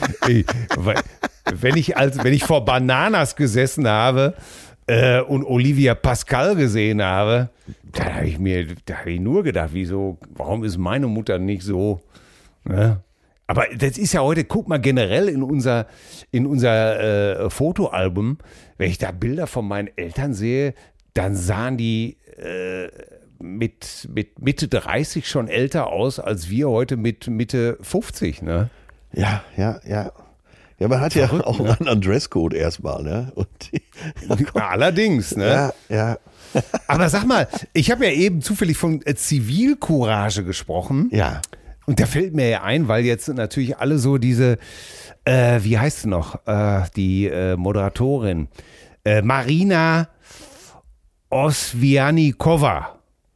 Speaker 2: Wenn ich vor Bananas gesessen habe und Olivia Pascal gesehen habe, da habe ich nur gedacht, warum ist meine Mutter nicht so? Ne? Aber das ist ja heute, guck mal generell in unser Fotoalbum, wenn ich da Bilder von meinen Eltern sehe, dann sahen die mit Mitte 30 schon älter aus, als wir heute mit Mitte 50, ne?
Speaker 3: Ja. Ja, man hat ja auch einen anderen Dresscode erstmal, ne?
Speaker 2: Allerdings, ne?
Speaker 3: Ja.
Speaker 2: Aber sag mal, ich habe ja eben zufällig von Zivilcourage gesprochen.
Speaker 3: Ja.
Speaker 2: Und da fällt mir ja ein, weil jetzt natürlich alle so diese, wie heißt sie noch, die Moderatorin, Marina Oswianikova.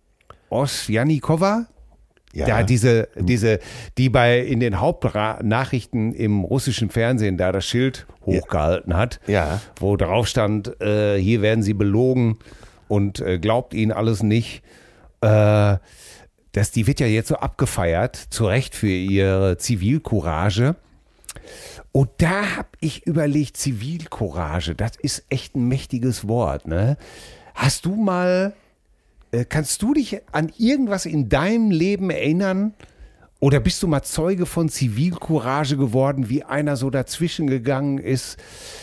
Speaker 3: Ja.
Speaker 2: Da die in den Hauptnachrichten im russischen Fernsehen da das Schild hochgehalten hat, wo drauf stand, hier werden sie belogen und glaubt ihnen alles nicht. Die wird ja jetzt so abgefeiert, zu Recht für ihre Zivilcourage. Und da habe ich überlegt, Zivilcourage, das ist echt ein mächtiges Wort, ne? Kannst du dich an irgendwas in deinem Leben erinnern? Oder bist du mal Zeuge von Zivilcourage geworden, wie einer so dazwischen gegangen ist?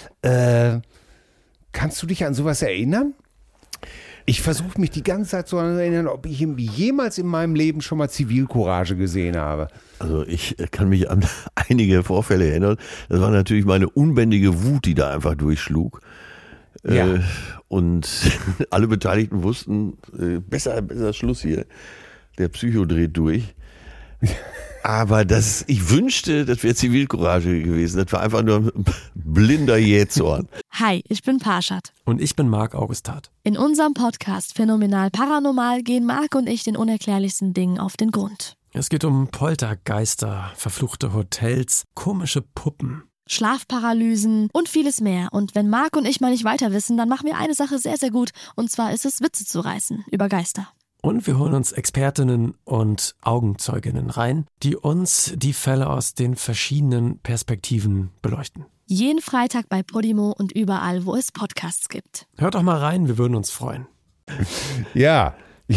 Speaker 2: Kannst du dich an sowas erinnern? Ich versuche mich die ganze Zeit so zu erinnern, ob ich jemals in meinem Leben schon mal Zivilcourage gesehen habe.
Speaker 3: Also ich kann mich an einige Vorfälle erinnern. Das war natürlich meine unbändige Wut, die da einfach durchschlug. Ja. Und alle Beteiligten wussten, besser Schluss hier. Der Psycho dreht durch. Aber ich wünschte, das wäre Zivilcourage gewesen. Das war einfach nur ein blinder Jähzorn.
Speaker 4: Hi, ich bin Parshad.
Speaker 5: Und ich bin Marc Augustat.
Speaker 4: In unserem Podcast Phänomenal Paranormal gehen Marc und ich den unerklärlichsten Dingen auf den Grund.
Speaker 5: Es geht um Poltergeister, verfluchte Hotels, komische Puppen,
Speaker 4: Schlafparalysen und vieles mehr. Und wenn Marc und ich mal nicht weiter wissen, dann machen wir eine Sache sehr, sehr gut. Und zwar ist es, Witze zu reißen über Geister.
Speaker 5: Und wir holen uns Expertinnen und Augenzeuginnen rein, die uns die Fälle aus den verschiedenen Perspektiven beleuchten.
Speaker 4: Jeden Freitag bei Podimo und überall, wo es Podcasts gibt.
Speaker 5: Hört doch mal rein, wir würden uns freuen.
Speaker 2: Ja.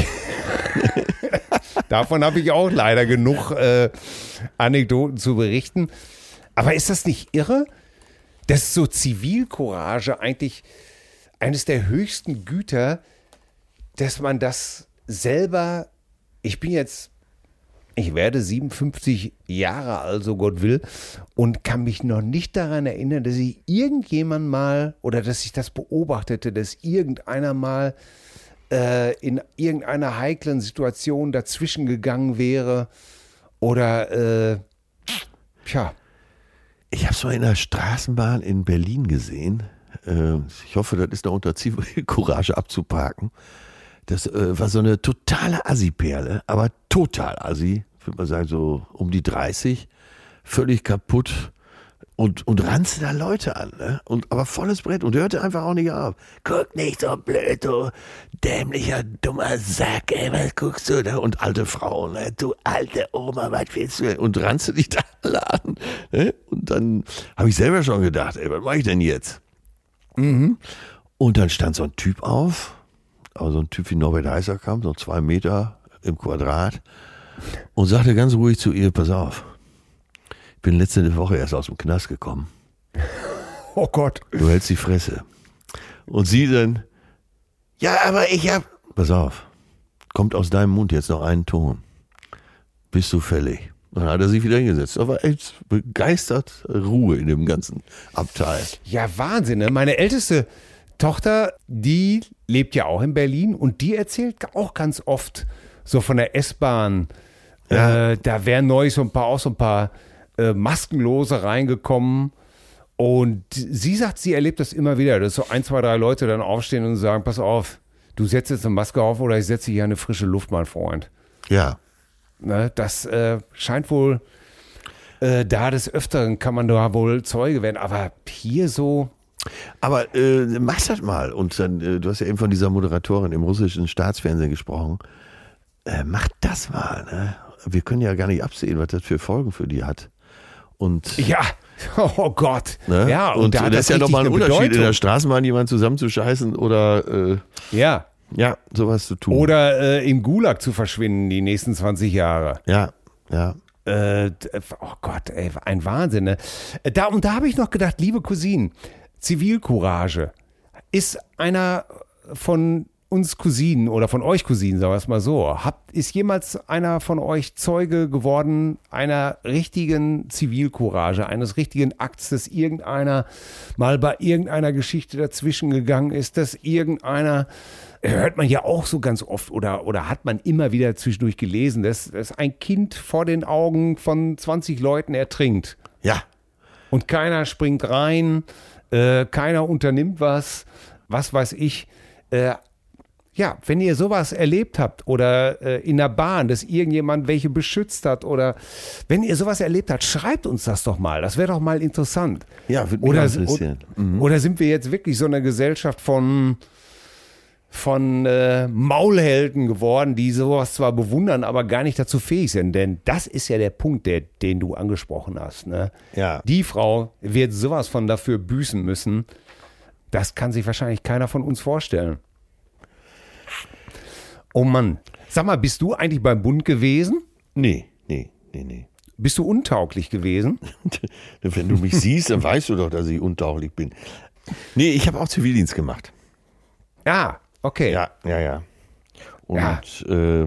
Speaker 2: Davon habe ich auch leider genug Anekdoten zu berichten. Aber ist das nicht irre, dass so Zivilcourage eigentlich eines der höchsten Güter, dass man das selber, ich werde 57 Jahre alt, so Gott will, und kann mich noch nicht daran erinnern, dass ich irgendjemand mal oder dass ich das beobachtete, dass irgendeiner mal in irgendeiner heiklen Situation dazwischen gegangen wäre oder
Speaker 3: Ich habe es mal in der Straßenbahn in Berlin gesehen. Ich hoffe, das ist noch unter Zivilcourage abzuparken. Das war so eine totale Assi-Perle, aber total Assi. Ich würde mal sagen, so um die 30, völlig kaputt und ranzte da Leute an, ne? Aber volles Brett und hörte einfach auch nicht auf. Guck nicht so blöd, du dämlicher, dummer Sack, ey, was guckst du da? Und alte Frauen, ne? Du alte Oma, was willst du? Und ranzte dich da alle an. Ne? Und dann habe ich selber schon gedacht, ey, was mache ich denn jetzt? Und dann stand so ein Typ auf, also so ein Typ wie Norbert Heißerkamp, so 2 Meter im Quadrat, und sagte ganz ruhig zu ihr, pass auf, ich bin letzte Woche erst aus dem Knast gekommen.
Speaker 2: Oh Gott.
Speaker 3: Du hältst die Fresse. Und sie dann, ja, aber ich hab, pass auf, kommt aus deinem Mund jetzt noch ein Ton. Bist du fällig? Dann hat er sich wieder hingesetzt. Aber echt begeistert Ruhe in dem ganzen Abteil.
Speaker 2: Ja, Wahnsinn, ne? Meine älteste Tochter, die lebt ja auch in Berlin und die erzählt auch ganz oft so von der S-Bahn.
Speaker 3: Ja.
Speaker 2: Da wären neulich so ein paar Maskenlose reingekommen. Und sie sagt, sie erlebt das immer wieder, dass so 1, 2, 3 Leute dann aufstehen und sagen, pass auf, du setzt jetzt eine Maske auf oder ich setze hier eine frische Luft, mein Freund.
Speaker 3: Ja.
Speaker 2: Ne, das scheint wohl, da des Öfteren kann man da wohl Zeuge werden, aber hier so.
Speaker 3: Aber mach das mal. Und dann, du hast ja eben von dieser Moderatorin im russischen Staatsfernsehen gesprochen. Mach das mal. Ne? Wir können ja gar nicht absehen, was das für Folgen für die hat. Und
Speaker 2: Ja, oh Gott.
Speaker 3: ne?
Speaker 2: Ja,
Speaker 3: und
Speaker 2: da hat
Speaker 3: das ist ja
Speaker 2: richtig
Speaker 3: nochmal ein
Speaker 2: eine
Speaker 3: Unterschied,
Speaker 2: Bedeutung.
Speaker 3: in der Straßenbahn jemanden zusammenzuscheißen oder
Speaker 2: Ja.
Speaker 3: ja, sowas zu tun.
Speaker 2: Oder im Gulag zu verschwinden die nächsten 20 Jahre.
Speaker 3: Ja.
Speaker 2: Oh Gott, ey, ein Wahnsinn. Ne? Da habe ich noch gedacht, liebe Cousinen, Zivilcourage ist einer von uns Cousinen oder von euch Cousinen, sagen wir es mal so. Ist jemals einer von euch Zeuge geworden einer richtigen Zivilcourage, eines richtigen Akts, dass irgendeiner mal bei irgendeiner Geschichte dazwischen gegangen ist, dass irgendeiner, hört man ja auch so ganz oft oder hat man immer wieder zwischendurch gelesen, dass ein Kind vor den Augen von 20 Leuten ertrinkt.
Speaker 3: Ja.
Speaker 2: Und keiner springt rein, keiner unternimmt was weiß ich. Ja, wenn ihr sowas erlebt habt oder in der Bahn, dass irgendjemand welche beschützt hat oder wenn ihr sowas erlebt habt, schreibt uns das doch mal. Das wäre doch mal interessant.
Speaker 3: Ja, würde mich auch interessieren.
Speaker 2: Oder sind wir jetzt wirklich so eine Gesellschaft von Maulhelden geworden, die sowas zwar bewundern, aber gar nicht dazu fähig sind. Denn das ist ja der Punkt, den du angesprochen hast. Ne?
Speaker 3: Ja.
Speaker 2: Die Frau wird sowas von dafür büßen müssen. Das kann sich wahrscheinlich keiner von uns vorstellen. Oh Mann. Sag mal, bist du eigentlich beim Bund gewesen?
Speaker 3: Nee.
Speaker 2: Bist du untauglich gewesen?
Speaker 3: Wenn du mich siehst, dann weißt du doch, dass ich untauglich bin. Nee, ich habe auch Zivildienst gemacht.
Speaker 2: Ja, okay.
Speaker 3: Ja. Und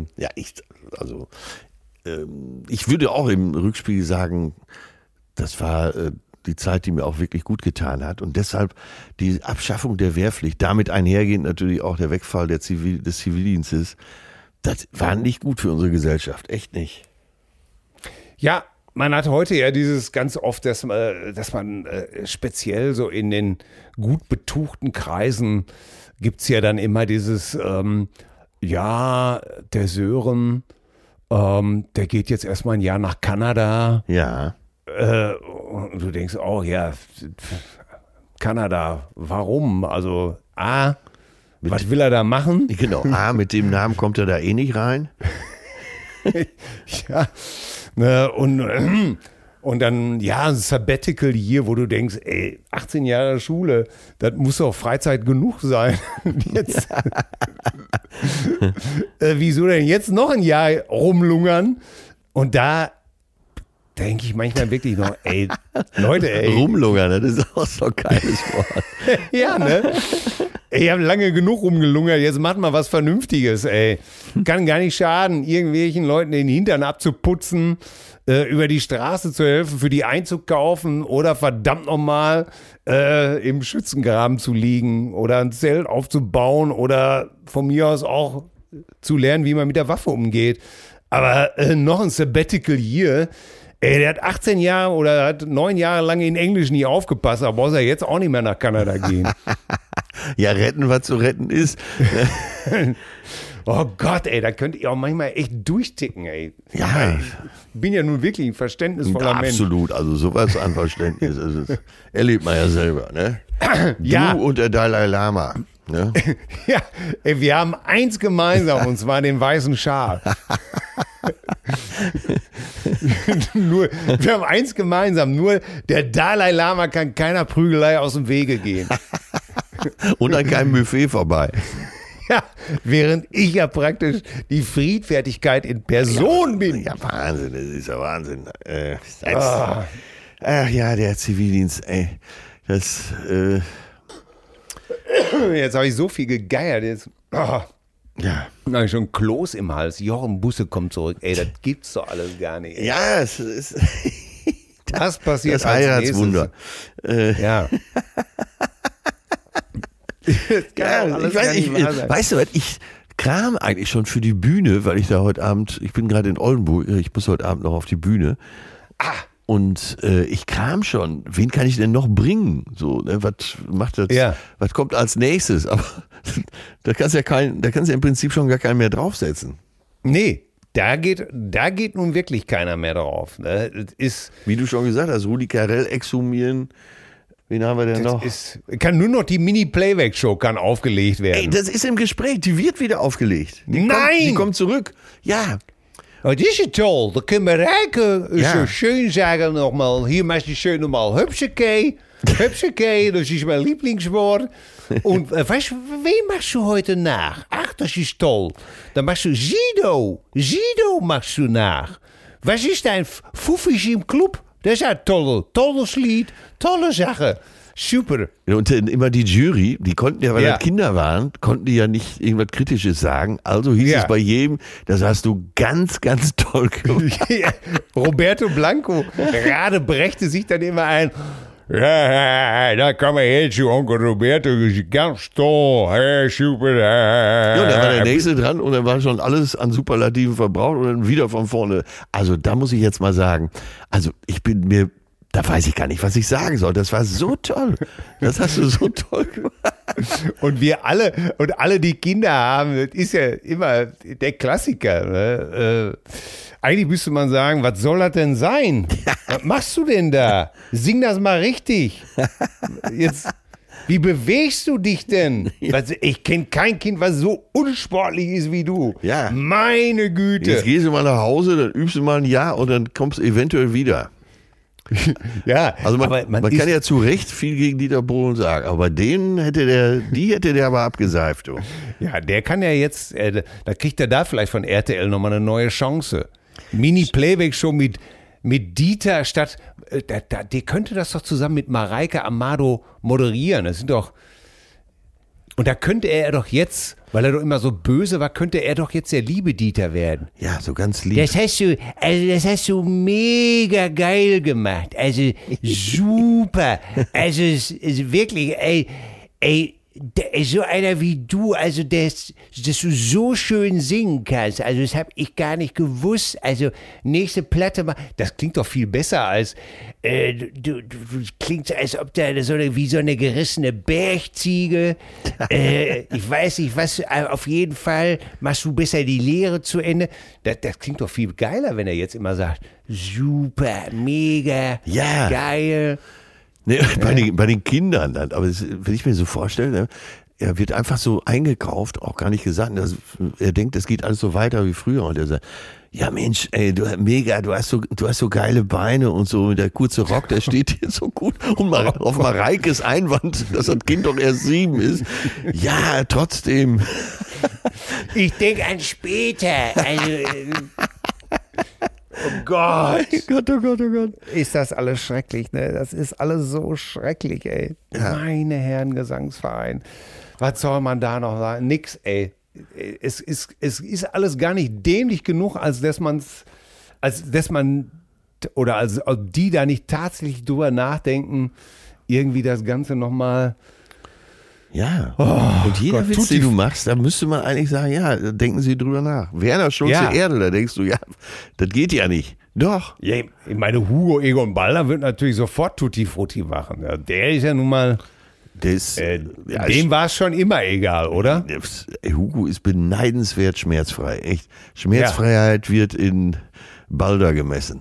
Speaker 3: ich würde auch im Rückspiel sagen, das war die Zeit, die mir auch wirklich gut getan hat. Und deshalb die Abschaffung der Wehrpflicht, damit einhergehend natürlich auch der Wegfall des Zivildienstes, das war nicht gut für unsere Gesellschaft, echt nicht.
Speaker 2: Ja, man hat heute ja dieses ganz oft, dass man speziell so in den gut betuchten Kreisen gibt es ja dann immer dieses, der Sören, der geht jetzt erstmal ein Jahr nach Kanada.
Speaker 3: Ja.
Speaker 2: Und du denkst, oh ja, Kanada, warum? Also was will er da machen?
Speaker 3: Genau, mit dem Namen kommt er da eh nicht rein.
Speaker 2: Ja, ne, und dann, ein Sabbatical Year, wo du denkst, 18 Jahre Schule, das muss doch Freizeit genug sein. Jetzt, wieso denn jetzt noch ein Jahr rumlungern? Und da denke ich manchmal wirklich noch, Leute,
Speaker 3: Rumlungern, das ist auch so ein geiles Wort.
Speaker 2: Ja, ne? Ich habe lange genug rumgelungert, jetzt macht mal was Vernünftiges, Kann gar nicht schaden, irgendwelchen Leuten den Hintern abzuputzen, über die Straße zu helfen, für die einzukaufen oder verdammt nochmal im Schützengraben zu liegen oder ein Zelt aufzubauen oder von mir aus auch zu lernen, wie man mit der Waffe umgeht. Aber noch ein Sabbatical Year, Ey, der hat 18 Jahre oder hat 9 Jahre lang in Englisch nie aufgepasst, aber muss er jetzt auch nicht mehr nach Kanada gehen.
Speaker 3: Ja, retten, was zu retten ist.
Speaker 2: Oh Gott, ey, da könnt ihr auch manchmal echt durchticken, ey.
Speaker 3: Ja.
Speaker 2: Ich bin ja nun wirklich ein verständnisvoller Mensch.
Speaker 3: Absolut, also sowas an Verständnis. Das erlebt man ja selber, ne?
Speaker 2: Ja.
Speaker 3: Du und der Dalai Lama. Ne?
Speaker 2: Ja, ey, wir haben eins gemeinsam, und zwar den weißen Schal. Wir haben eins gemeinsam, nur der Dalai Lama kann keiner Prügelei aus dem Wege gehen.
Speaker 3: Und an keinem Buffet vorbei.
Speaker 2: Ja, während ich ja praktisch die Friedfertigkeit in Person bin.
Speaker 3: Ja, Wahnsinn, das ist ja Wahnsinn. Ach ja, der Zivildienst, ey. Das,
Speaker 2: Jetzt habe ich so viel gegeiert. Jetzt,
Speaker 3: ja.
Speaker 2: Dann habe ich schon Kloß im Hals. Jochen Busse kommt zurück. Ey, das gibt's doch alles gar nicht. Ey.
Speaker 3: Ja, es ist
Speaker 2: Das passiert
Speaker 3: das Heiratswunder.
Speaker 2: Ja.
Speaker 3: Ja, ich weiß, weißt du was, ich kram eigentlich schon für die Bühne, weil ich da heute Abend, ich bin gerade in Oldenburg, ich muss heute Abend noch auf die Bühne. Und ich kram schon, wen kann ich denn noch bringen? So, ne, was macht das?
Speaker 2: Ja.
Speaker 3: Was kommt als nächstes? Aber da kannst du ja im Prinzip schon gar keinen mehr draufsetzen.
Speaker 2: Nee, da geht nun wirklich keiner mehr drauf. Ne? Das ist,
Speaker 3: Wie du schon gesagt hast, Rudi Carrell exhumieren. Wen haben wir denn noch?
Speaker 2: Kann nur noch die Mini-Playback-Show kann aufgelegt werden.
Speaker 3: Ey, das ist im Gespräch, die wird wieder aufgelegt. Die kommt zurück. Ja.
Speaker 2: Oh, das ist ja toll. Da können wir Rijke so schön sagen nochmal. Hier machst du schön nochmal Hübschekee. Hübschekee, das ist mein Lieblingswort. Und weißt du, wen machst du heute nach? Ach, das ist toll. Dann machst du Sido. Sido machst du nach. Was ist dein Fuffisch im Club? Das ist ein tolles Lied, tolle Sache. Super.
Speaker 3: Und immer die Jury, die konnten ja, weil das Kinder waren, konnten die ja nicht irgendwas Kritisches sagen. Also hieß es bei jedem, das hast du ganz, ganz toll gemacht.
Speaker 2: Ja, Roberto Blanco gerade brächte sich dann immer ein. Ja, da kann man jetzt zu Onkel Roberto, ganz toll, super.
Speaker 3: Ja, da war der Nächste dran und dann war schon alles an Superlativen verbraucht und dann wieder von vorne. Also da muss ich jetzt mal sagen, also da weiß ich gar nicht, was ich sagen soll. Das war so toll. Das hast du so toll gemacht.
Speaker 2: Und alle, die Kinder haben, das ist ja immer der Klassiker. Ne? Eigentlich müsste man sagen, was soll das denn sein? Was machst du denn da? Sing das mal richtig. Jetzt, wie bewegst du dich denn? Ich kenne kein Kind, was so unsportlich ist wie du.
Speaker 3: Ja.
Speaker 2: Meine Güte.
Speaker 3: Jetzt gehst du mal nach Hause, dann übst du mal ein Jahr und dann kommst du eventuell wieder.
Speaker 2: Ja,
Speaker 3: also man kann ja zu Recht viel gegen Dieter Bohlen sagen, aber die hätte der aber abgeseift. Du.
Speaker 2: Ja, der kann ja jetzt, da kriegt er da vielleicht von RTL nochmal eine neue Chance. Mini-Playback-Show mit Dieter statt, der könnte das doch zusammen mit Mareike Amado moderieren. Das sind doch, und da könnte er doch jetzt, weil er doch immer so böse war, könnte er doch jetzt der liebe Dieter werden.
Speaker 3: Ja, so ganz lieb.
Speaker 2: Das hast du mega geil gemacht. Also super. Also es ist wirklich, ey, so einer wie du, also dass du so schön singen kannst, also das habe ich gar nicht gewusst. Also nächste Platte mal, das klingt doch viel besser als du klingst, als ob da wie so eine gerissene Bergziege. Ich weiß nicht was, auf jeden Fall machst du besser die Lehre zu Ende. Das klingt doch viel geiler, wenn er jetzt immer sagt, super, mega, geil.
Speaker 3: Nee, bei den Kindern dann, aber wenn ich mir so vorstelle, ne, er wird einfach so eingekauft, auch gar nicht gesagt, er denkt, es geht alles so weiter wie früher und er sagt, ja Mensch, ey, du hast so geile Beine und so, der kurze Rock, der steht hier so gut und auf Mareikes Einwand, dass das Kind doch erst 7 ist, ja, trotzdem.
Speaker 2: Ich denke an später, also... Oh Gott.
Speaker 3: Oh Gott.
Speaker 2: Ist das alles schrecklich, ne? Das ist alles so schrecklich, ey. Ja. Meine Herren Gesangsverein. Was soll man da noch sagen? Nix, ey. Es ist alles gar nicht dämlich genug, als die da nicht tatsächlich drüber nachdenken, irgendwie das Ganze nochmal.
Speaker 3: Ja, und jeder Witz, den du machst, da müsste man eigentlich sagen, ja, denken Sie drüber nach. Werner Schulze-Erdel, da denkst du, ja, das geht ja nicht. Doch.
Speaker 2: Ja, ich meine, Hugo Egon Balder wird natürlich sofort Tutti Frutti machen. Ja, der ist ja nun mal, dem war es schon immer egal, oder?
Speaker 3: Hugo ist beneidenswert schmerzfrei. Echt. Schmerzfreiheit wird in Balder gemessen.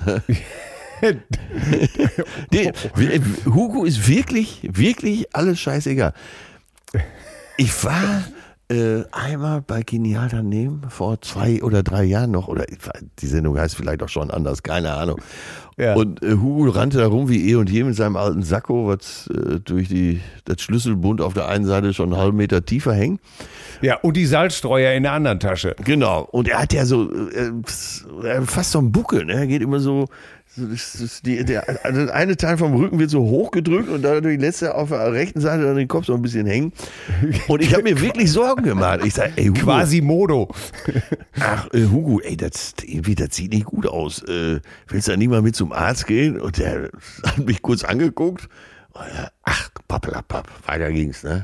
Speaker 3: Hugo ist wirklich alles scheißegal. Ich war einmal bei Genial daneben vor 2 oder 3 Jahren noch, oder die Sendung heißt vielleicht auch schon anders, keine Ahnung. Ja. Und Hugo rannte da rum wie eh und je mit seinem alten Sakko, was durch das Schlüsselbund auf der einen Seite schon einen halben Meter tiefer hängt.
Speaker 2: Ja, und die Salzstreuer in der anderen Tasche.
Speaker 3: Genau, und er hat ja so fast so einen Buckel, ne? Er geht immer so, der eine Teil vom Rücken wird so hochgedrückt und dann die letzte auf der rechten Seite dann den Kopf so ein bisschen hängen. Und ich habe mir wirklich Sorgen gemacht. Ich sage, ey, Hugo.
Speaker 2: Quasimodo.
Speaker 3: Ach, Hugo, ey, das sieht nicht gut aus. Willst du da nicht mal mit zum Arzt gehen? Und der hat mich kurz angeguckt. Ach, pappelapapp, weiter ging's, ne?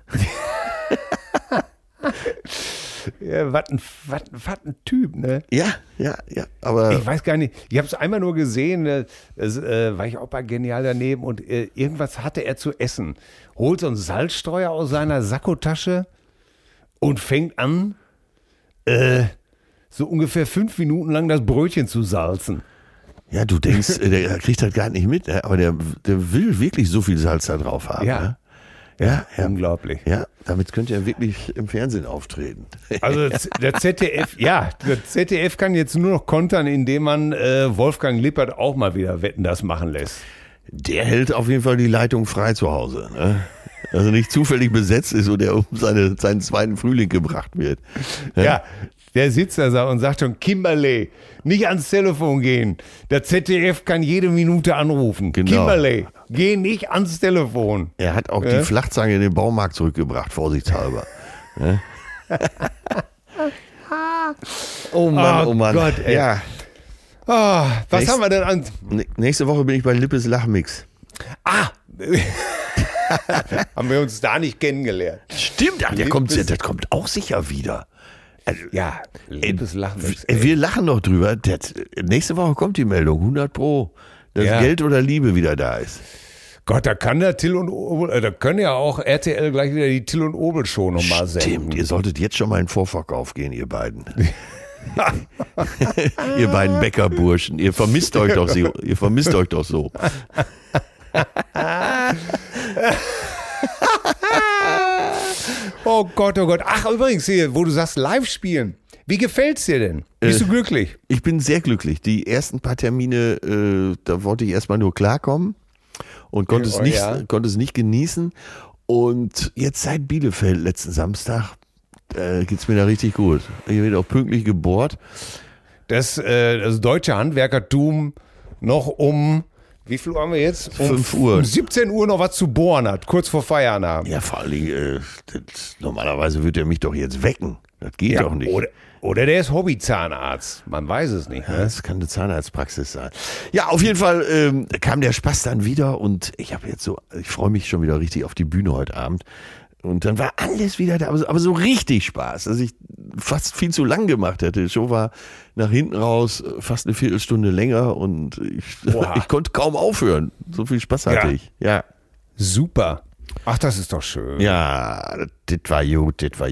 Speaker 2: Ja, was ein Typ, ne?
Speaker 3: Ja, aber...
Speaker 2: Ich weiß gar nicht, ich habe es einmal nur gesehen, war ich auch bei Genial daneben und irgendwas hatte er zu essen. Holt so einen Salzstreuer aus seiner Sakkotasche und fängt an, so ungefähr 5 Minuten lang das Brötchen zu salzen.
Speaker 3: Ja, du denkst, der kriegt das gar nicht mit, ne? Aber der will wirklich so viel Salz da drauf haben.
Speaker 2: Ja.
Speaker 3: Ne?
Speaker 2: Ja, unglaublich.
Speaker 3: Ja, damit könnte er wirklich im Fernsehen auftreten.
Speaker 2: Also der ZDF kann jetzt nur noch kontern, indem man Wolfgang Lippert auch mal wieder Wetten, das machen lässt.
Speaker 3: Der hält auf jeden Fall die Leitung frei zu Hause. Ne? Also nicht zufällig besetzt ist und der um seinen zweiten Frühling gebracht wird.
Speaker 2: Ja, der sitzt da und sagt schon, Kimberley, nicht ans Telefon gehen. Der ZDF kann jede Minute anrufen.
Speaker 3: Genau.
Speaker 2: Kimberley, geh nicht ans Telefon.
Speaker 3: Er hat auch die Flachzange in den Baumarkt zurückgebracht, vorsichtshalber. Oh Mann, oh Mann.
Speaker 2: Gott, ey.
Speaker 3: Ja.
Speaker 2: Oh, was haben wir denn an...
Speaker 3: Nächste Woche bin ich bei Lippes Lachmix.
Speaker 2: Haben wir uns da nicht kennengelernt?
Speaker 3: Stimmt, das kommt auch sicher wieder. Also,
Speaker 2: ja, Lippes Lachmix.
Speaker 3: Wir lachen noch drüber. Nächste Woche kommt die Meldung, 100%, dass Geld oder Liebe wieder da ist.
Speaker 2: Gott, da kann der Till und Obel, da können ja auch RTL gleich wieder die Till und Obel Show nochmal senden.
Speaker 3: Stimmt, ihr solltet jetzt schon mal in den Vorverkauf gehen, ihr beiden. Ihr beiden Bäckerburschen, ihr vermisst euch doch so.
Speaker 2: Oh Gott, oh Gott. Ach, übrigens hier, wo du sagst, live spielen. Wie gefällt's dir denn? Bist du glücklich?
Speaker 3: Ich bin sehr glücklich. Die ersten paar Termine, da wollte ich erstmal nur klarkommen und konnte es nicht genießen. Und jetzt seit Bielefeld letzten Samstag geht's mir da richtig gut. Ich werde auch pünktlich gebohrt.
Speaker 2: Das deutsche Handwerkertum noch um... Wie viel Uhr haben wir jetzt?
Speaker 3: 5 Uhr.
Speaker 2: Um 17 Uhr noch was zu bohren hat, kurz vor Feierabend.
Speaker 3: Ja, vor allen Dingen, normalerweise wird er mich doch jetzt wecken. Das geht doch nicht.
Speaker 2: Oder der ist Hobbyzahnarzt. Man weiß es nicht. Ne?
Speaker 3: Ja, das kann eine Zahnarztpraxis sein. Ja, auf jeden Fall kam der Spaß dann wieder und ich freue mich schon wieder richtig auf die Bühne heute Abend. Und dann war alles wieder da, aber so richtig Spaß, dass ich fast viel zu lang gemacht hätte. Die Show war nach hinten raus fast eine Viertelstunde länger und ich konnte kaum aufhören. So viel Spaß hatte ich. Ja.
Speaker 2: Super. Ach, das ist doch schön.
Speaker 3: Ja, das war gut.
Speaker 2: Das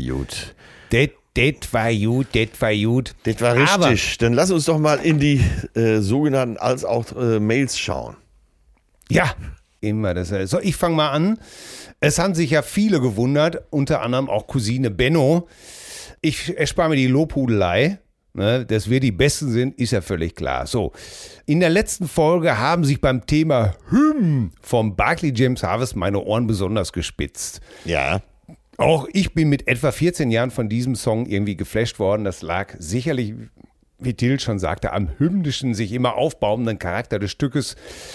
Speaker 2: war gut.
Speaker 3: Das war richtig. Aber dann lass uns doch mal in die sogenannten als auch Mails schauen.
Speaker 2: Ja, immer. So, ich fange mal an. Es haben sich ja viele gewundert, unter anderem auch Cousine Benno. Ich erspare mir die Lobhudelei. Ne, dass wir die Besten sind, ist ja völlig klar. So, in der letzten Folge haben sich beim Thema Hymn vom Barclay James Harvest meine Ohren besonders gespitzt.
Speaker 3: Ja.
Speaker 2: Auch ich bin mit etwa 14 Jahren von diesem Song irgendwie geflasht worden. Das lag sicherlich, wie Till schon sagte, am hymnischen, sich immer aufbauenden Charakter des Stückes.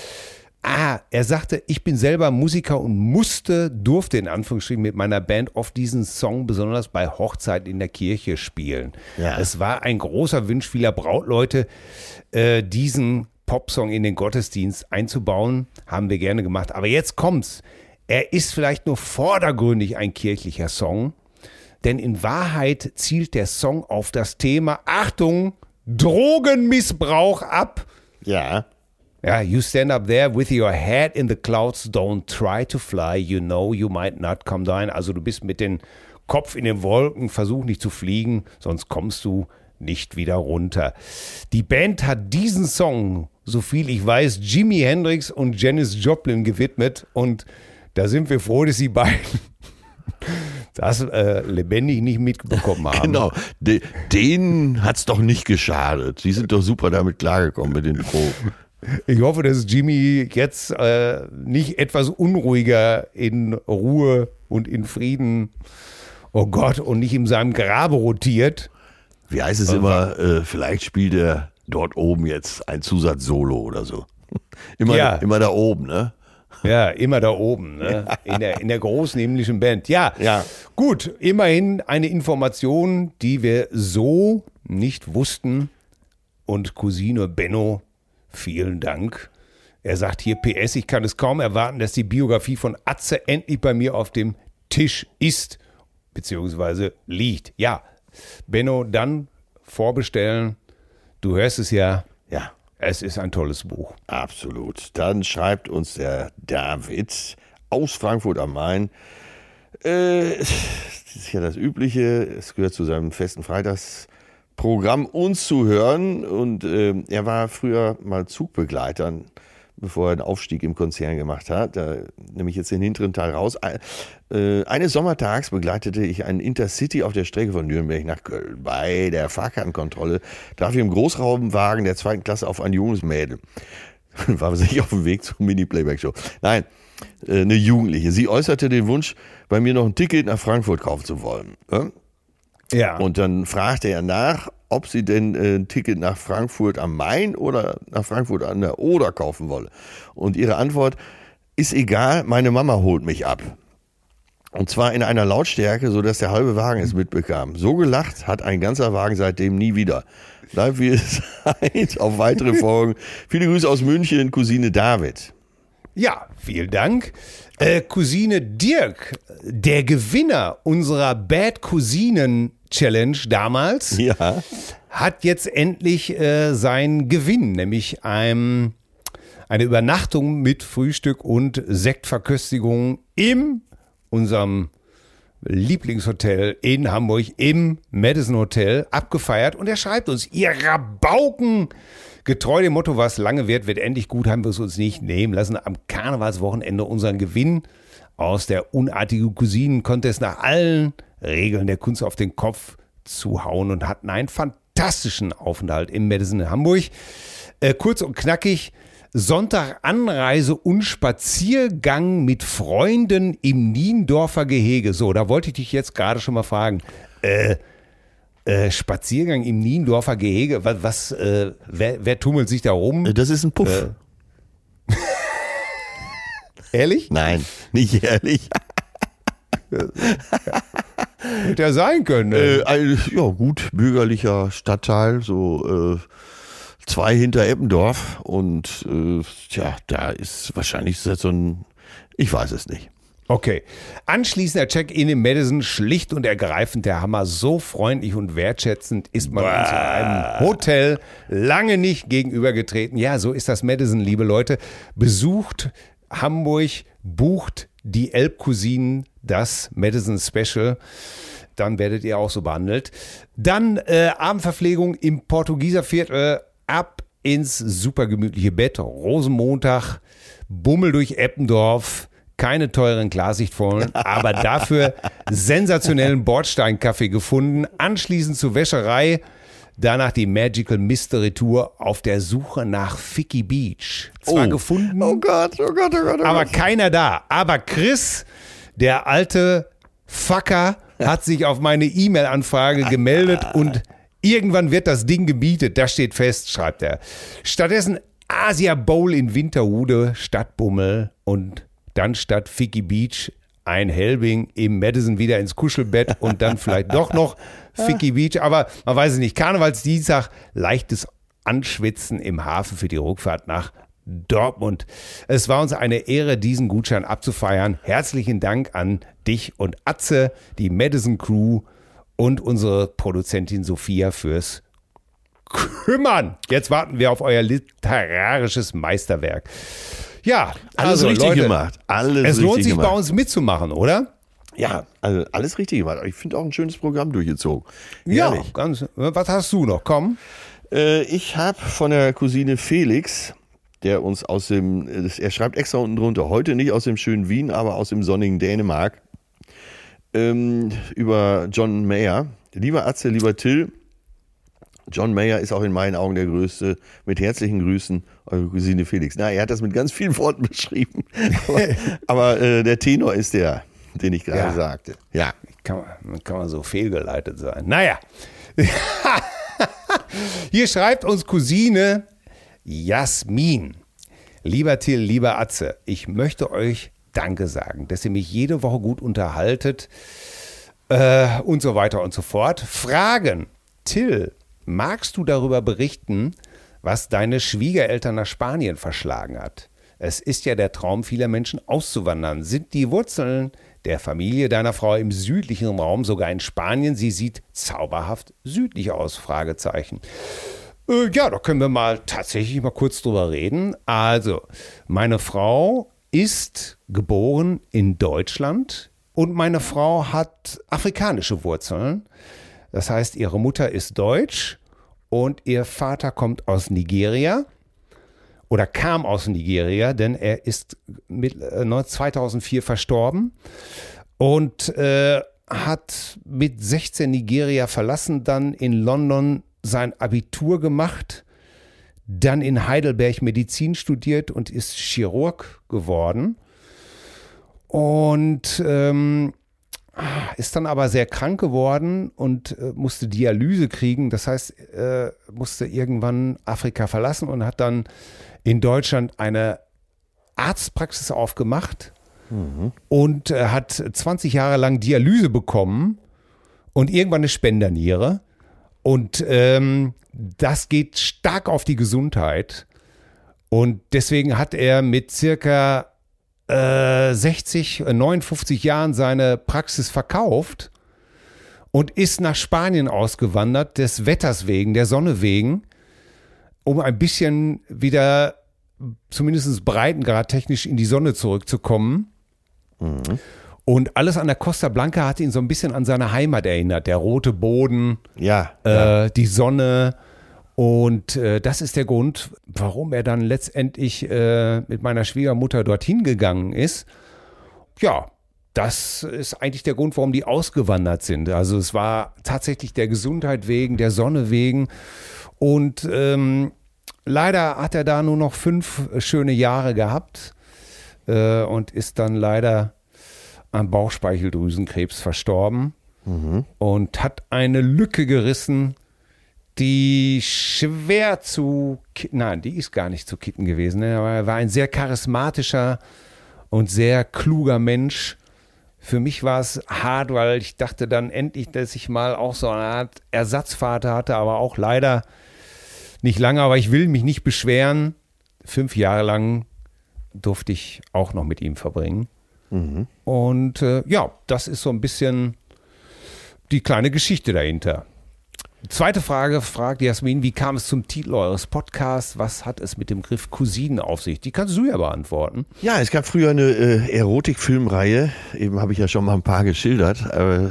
Speaker 2: Er sagte, ich bin selber Musiker und durfte in Anführungsstrichen mit meiner Band oft diesen Song besonders bei Hochzeiten in der Kirche spielen. Ja. Es war ein großer Wunsch vieler Brautleute, diesen Popsong in den Gottesdienst einzubauen. Haben wir gerne gemacht. Aber jetzt kommt's. Er ist vielleicht nur vordergründig ein kirchlicher Song, denn in Wahrheit zielt der Song auf das Thema, Achtung, Drogenmissbrauch ab.
Speaker 3: Ja.
Speaker 2: Ja, you stand up there with your head in the clouds, don't try to fly, you know you might not come down. Also du bist mit dem Kopf in den Wolken, versuch nicht zu fliegen, sonst kommst du nicht wieder runter. Die Band hat diesen Song, so viel ich weiß, Jimi Hendrix und Janis Joplin gewidmet und da sind wir froh, dass die beiden das lebendig nicht mitbekommen haben.
Speaker 3: Genau, denen hat es doch nicht geschadet. Die sind doch super damit klargekommen mit den Drogen.
Speaker 2: Ich hoffe, dass Jimmy jetzt nicht etwas unruhiger in Ruhe und in Frieden, oh Gott, und nicht in seinem Grabe rotiert.
Speaker 3: Wie heißt es immer, vielleicht spielt er dort oben jetzt ein Zusatzsolo oder so. Immer da oben, ne?
Speaker 2: Ja, immer da oben, ne? In der großen himmlischen Band. Ja, gut, immerhin eine Information, die wir so nicht wussten. Und Cousine Benno, vielen Dank. Er sagt hier PS, ich kann es kaum erwarten, dass die Biografie von Atze endlich bei mir auf dem Tisch ist, beziehungsweise liegt. Ja, Benno, dann vorbestellen. Du hörst es ja.
Speaker 3: Ja.
Speaker 2: Es ist ein tolles Buch.
Speaker 3: Absolut. Dann schreibt uns der David aus Frankfurt am Main. Das ist ja das Übliche. Es gehört zu seinem festen Freitagsprogramm, uns zu hören. Und er war früher mal Zugbegleiter, bevor er einen Aufstieg im Konzern gemacht hat. Da nehme ich jetzt den hinteren Teil raus. Eines Sommertags begleitete ich einen Intercity auf der Strecke von Nürnberg nach Köln. Bei der Fahrkartenkontrolle traf ich im Großraumwagen der 2. Klasse auf ein junges Mädel. War sicher auf dem Weg zur Mini-Playback-Show. Nein, eine Jugendliche. Sie äußerte den Wunsch, bei mir noch ein Ticket nach Frankfurt kaufen zu wollen.
Speaker 2: Ja.
Speaker 3: Und dann fragte er nach, ob sie denn ein Ticket nach Frankfurt am Main oder nach Frankfurt an der Oder kaufen wolle. Und ihre Antwort, ist egal, meine Mama holt mich ab. Und zwar in einer Lautstärke, sodass der halbe Wagen es mitbekam. So gelacht hat ein ganzer Wagen seitdem nie wieder. Bleibt wie es seid, auf weitere Folgen. Viele Grüße aus München, Cousine David.
Speaker 2: Ja, vielen Dank. Cousine Dirk, der Gewinner unserer Bad Cousinen Challenge damals, hat jetzt endlich seinen Gewinn, nämlich eine Übernachtung mit Frühstück und Sektverköstigung in unserem Lieblingshotel in Hamburg, im Madison Hotel, abgefeiert. Und er schreibt uns, ihr Rabauken, getreu dem Motto, was lange währt, wird endlich gut, haben wir es uns nicht nehmen lassen. Am Karnevalswochenende unseren Gewinn aus der unartigen Cousinen-Contest nach allen Regeln der Kunst auf den Kopf zu hauen und hatten einen fantastischen Aufenthalt im Madison in Hamburg. Kurz und knackig, Sonntag Anreise und Spaziergang mit Freunden im Niendorfer Gehege. So, da wollte ich dich jetzt gerade schon mal fragen. Spaziergang im Niendorfer Gehege, wer tummelt sich da rum?
Speaker 3: Das ist ein Puff.
Speaker 2: Ehrlich?
Speaker 3: Nein, nicht ehrlich.
Speaker 2: Hätte ja sein können.
Speaker 3: Gut, bürgerlicher Stadtteil, so 2 hinter Eppendorf und da ist wahrscheinlich so ein, ich weiß es nicht.
Speaker 2: Okay. Anschließender Check-in im Madison, schlicht und ergreifend der Hammer. So freundlich und wertschätzend ist man uns in einem Hotel lange nicht gegenübergetreten. Ja, so ist das Madison, liebe Leute. Besucht Hamburg, bucht die Elbcousinen, das Madison Special. Dann werdet ihr auch so behandelt. Dann Abendverpflegung im Portugieser Viertel, ab ins super gemütliche Bett. Rosenmontag, Bummel durch Eppendorf. Keine teuren Klarsichtvollen, aber dafür sensationellen Bordsteinkaffee gefunden. Anschließend zur Wäscherei, danach die Magical Mystery Tour auf der Suche nach Ficky Beach. Zwar gefunden,
Speaker 3: Oh Gott.
Speaker 2: aber keiner da. Aber Chris, der alte Fucker, hat sich auf meine E-Mail-Anfrage gemeldet und irgendwann wird das Ding gebietet. Das steht fest, schreibt er. Stattdessen Asia Bowl in Winterhude, Stadtbummel und dann statt Ficky Beach ein Helbing im Madison wieder ins Kuschelbett und dann vielleicht doch noch Ficky Beach. Aber man weiß es nicht. Karnevalsdienstag, leichtes Anschwitzen im Hafen für die Rückfahrt nach Dortmund. Es war uns eine Ehre, diesen Gutschein abzufeiern. Herzlichen Dank an dich und Atze, die Madison Crew und unsere Produzentin Sophia fürs kümmern. Jetzt warten wir auf euer literarisches Meisterwerk. Ja,
Speaker 3: Alles
Speaker 2: also,
Speaker 3: richtig
Speaker 2: Leute,
Speaker 3: gemacht. Alles
Speaker 2: es lohnt
Speaker 3: richtig
Speaker 2: sich
Speaker 3: gemacht.
Speaker 2: bei uns mitzumachen, oder?
Speaker 3: Ja, also alles richtig gemacht. Ich finde auch ein schönes Programm durchgezogen.
Speaker 2: Ja,
Speaker 3: Herrlich.
Speaker 2: ganz. Was hast du noch? Komm.
Speaker 3: Ich habe von der Cousine Felix, der uns er schreibt extra unten drunter, heute nicht aus dem schönen Wien, aber aus dem sonnigen Dänemark, über John Mayer. Lieber Atze, lieber Till, John Mayer ist auch in meinen Augen der Größte. Mit herzlichen Grüßen, eure Cousine Felix. Na, er hat das mit ganz vielen Worten beschrieben, aber der Tenor ist der, den ich gerade sagte. Ja.
Speaker 2: Kann man so fehlgeleitet sein. Naja. Hier schreibt uns Cousine Jasmin. Lieber Till, lieber Atze, ich möchte euch Danke sagen, dass ihr mich jede Woche gut unterhaltet und so weiter und so fort. Fragen. Till, magst du darüber berichten, was deine Schwiegereltern nach Spanien verschlagen hat? Es ist ja der Traum vieler Menschen auszuwandern. Sind die Wurzeln der Familie deiner Frau im südlichen Raum, sogar in Spanien? Sie sieht zauberhaft südlich aus, Fragezeichen. Ja, da können wir tatsächlich mal kurz drüber reden. Also, meine Frau ist geboren in Deutschland und meine Frau hat afrikanische Wurzeln. Das heißt, ihre Mutter ist deutsch und ihr Vater kommt aus Nigeria oder kam aus Nigeria, denn er ist 2004 verstorben und hat mit 16 Nigeria verlassen, dann in London sein Abitur gemacht, dann in Heidelberg Medizin studiert und ist Chirurg geworden und ist dann aber sehr krank geworden und musste Dialyse kriegen. Das heißt, musste irgendwann Afrika verlassen und hat dann in Deutschland eine Arztpraxis aufgemacht und hat 20 Jahre lang Dialyse bekommen und irgendwann eine Spenderniere. Und das geht stark auf die Gesundheit. Und deswegen hat er mit circa 59 Jahren seine Praxis verkauft und ist nach Spanien ausgewandert, des Wetters wegen, der Sonne wegen, um ein bisschen wieder zumindest breitengradtechnisch in die Sonne zurückzukommen. Mhm. Und alles an der Costa Blanca hat ihn so ein bisschen an seine Heimat erinnert. Der rote Boden, die Sonne. Und das ist der Grund, warum er dann letztendlich mit meiner Schwiegermutter dorthin gegangen ist. Ja, das ist eigentlich der Grund, warum die ausgewandert sind. Also es war tatsächlich der Gesundheit wegen, der Sonne wegen. Und leider hat er da nur noch 5 schöne Jahre gehabt und ist dann leider an Bauchspeicheldrüsenkrebs verstorben und hat eine Lücke gerissen, die schwer die ist gar nicht zu kitten gewesen. Ne? Aber er war ein sehr charismatischer und sehr kluger Mensch. Für mich war es hart, weil ich dachte dann endlich, dass ich mal auch so eine Art Ersatzvater hatte, aber auch leider nicht lange. Aber ich will mich nicht beschweren. 5 Jahre lang durfte ich auch noch mit ihm verbringen. Und das ist so ein bisschen die kleine Geschichte dahinter. Zweite Frage fragt Jasmin, wie kam es zum Titel eures Podcasts? Was hat es mit dem Begriff Cousinen auf sich? Die kannst du ja beantworten.
Speaker 3: Ja, es gab früher eine Erotikfilmreihe, eben habe ich ja schon mal ein paar geschildert.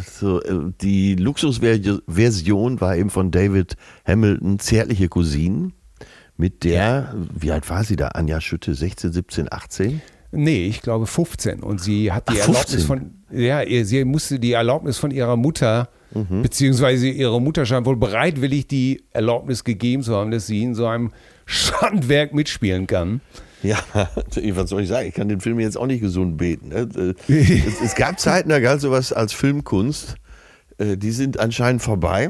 Speaker 3: Die Luxusversion war eben von David Hamilton, Zärtliche Cousinen. Mit der, wie alt war sie da, Anja Schütte, 16, 17, 18?
Speaker 2: Nee, ich glaube 15. Und sie hat die Erlaubnis sie musste die Erlaubnis von ihrer Mutter, beziehungsweise ihre Mutter scheint wohl bereitwillig die Erlaubnis gegeben zu haben, dass sie in so einem Schandwerk mitspielen kann.
Speaker 3: Ja, was soll ich sagen? Ich kann den Film jetzt auch nicht gesund beten. Es gab Zeiten, da galt sowas als Filmkunst. Die sind anscheinend vorbei.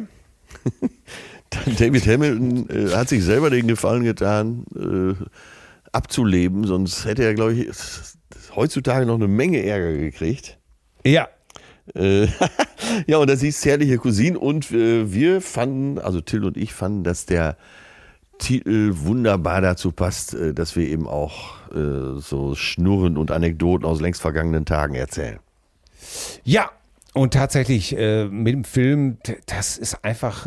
Speaker 3: David Hamilton hat sich selber den Gefallen getan, abzuleben, sonst hätte er, glaube ich, heutzutage noch eine Menge Ärger gekriegt.
Speaker 2: Ja.
Speaker 3: Ja, und das hieß Zärtliche Cousinen und wir fanden, also Till und ich fanden, dass der Titel wunderbar dazu passt, dass wir eben auch so Schnurren und Anekdoten aus längst vergangenen Tagen erzählen.
Speaker 2: Ja, Und tatsächlich mit dem Film, das ist einfach,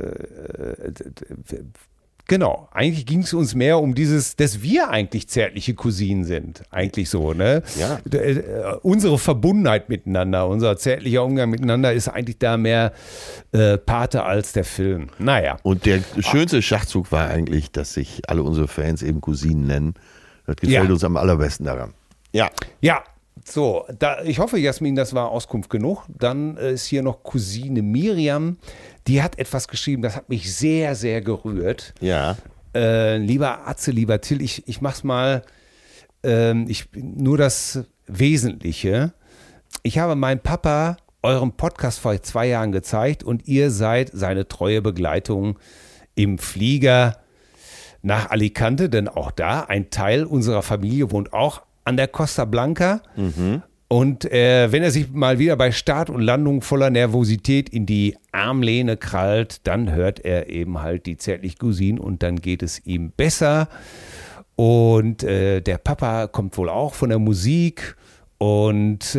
Speaker 2: genau, eigentlich ging es uns mehr um dass wir eigentlich zärtliche Cousinen sind, eigentlich so, ne?
Speaker 3: Ja.
Speaker 2: Unsere Verbundenheit miteinander, unser zärtlicher Umgang miteinander ist eigentlich da mehr Pate als der Film. Naja.
Speaker 3: Und der schönste Schachzug war eigentlich, dass sich alle unsere Fans eben Cousinen nennen. Das gefällt uns am allerbesten daran. Ja.
Speaker 2: Ja. So, ich hoffe, Jasmin, das war Auskunft genug. Dann ist hier noch Cousine Miriam. Die hat etwas geschrieben, das hat mich sehr, sehr gerührt.
Speaker 3: Ja.
Speaker 2: Lieber Atze, lieber Till, ich mach's mal, nur das Wesentliche. Ich habe meinem Papa euren Podcast vor 2 Jahren gezeigt und ihr seid seine treue Begleitung im Flieger nach Alicante, denn auch da ein Teil unserer Familie wohnt auch an der Costa Blanca. Und wenn er sich mal wieder bei Start und Landung voller Nervosität in die Armlehne krallt, dann hört er eben halt die zärtlichen Cousinen und dann geht es ihm besser. Und der Papa kommt wohl auch von der Musik und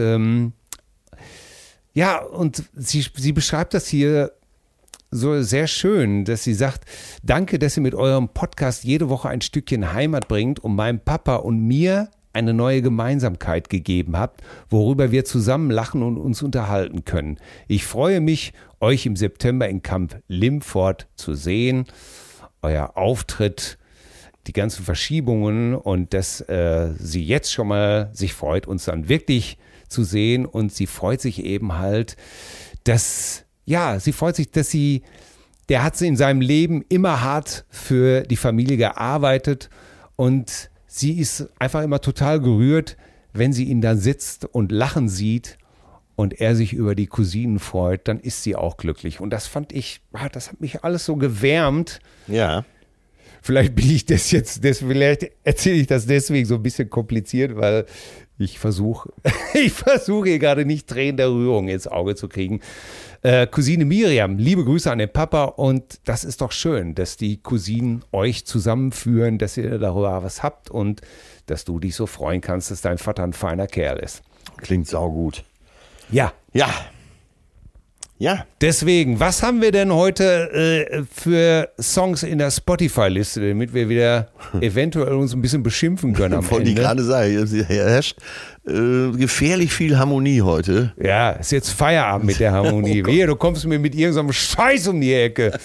Speaker 2: ja, und sie beschreibt das hier so sehr schön, dass sie sagt, danke, dass ihr mit eurem Podcast jede Woche ein Stückchen Heimat bringt und meinem Papa und mir eine neue Gemeinsamkeit gegeben habt, worüber wir zusammen lachen und uns unterhalten können. Ich freue mich, euch im September in Camp Limford zu sehen. Euer Auftritt, die ganzen Verschiebungen und dass sie jetzt schon mal sich freut, uns dann wirklich zu sehen. Und sie freut sich eben halt, der hat in seinem Leben immer hart für die Familie gearbeitet und sie ist einfach immer total gerührt, wenn sie ihn dann sitzt und lachen sieht und er sich über die Cousinen freut, dann ist sie auch glücklich. Und das fand ich, das hat mich alles so gewärmt.
Speaker 3: Ja.
Speaker 2: Vielleicht vielleicht erzähle ich das deswegen so ein bisschen kompliziert, weil ich versuche hier gerade nicht Tränen der Rührung ins Auge zu kriegen. Cousine Miriam, liebe Grüße an den Papa und das ist doch schön, dass die Cousinen euch zusammenführen, dass ihr darüber was habt und dass du dich so freuen kannst, dass dein Vater ein feiner Kerl ist.
Speaker 3: Klingt saugut.
Speaker 2: Ja.
Speaker 3: Ja. Ja.
Speaker 2: Deswegen, was haben wir denn heute für Songs in der Spotify-Liste, damit wir wieder eventuell uns ein bisschen beschimpfen können am
Speaker 3: Wollte ich
Speaker 2: Ende?
Speaker 3: gerade sagen, es herrscht gefährlich viel Harmonie heute.
Speaker 2: Ja, ist jetzt Feierabend mit der Harmonie. Wehe, du kommst mir mit irgendeinem Scheiß um die Ecke.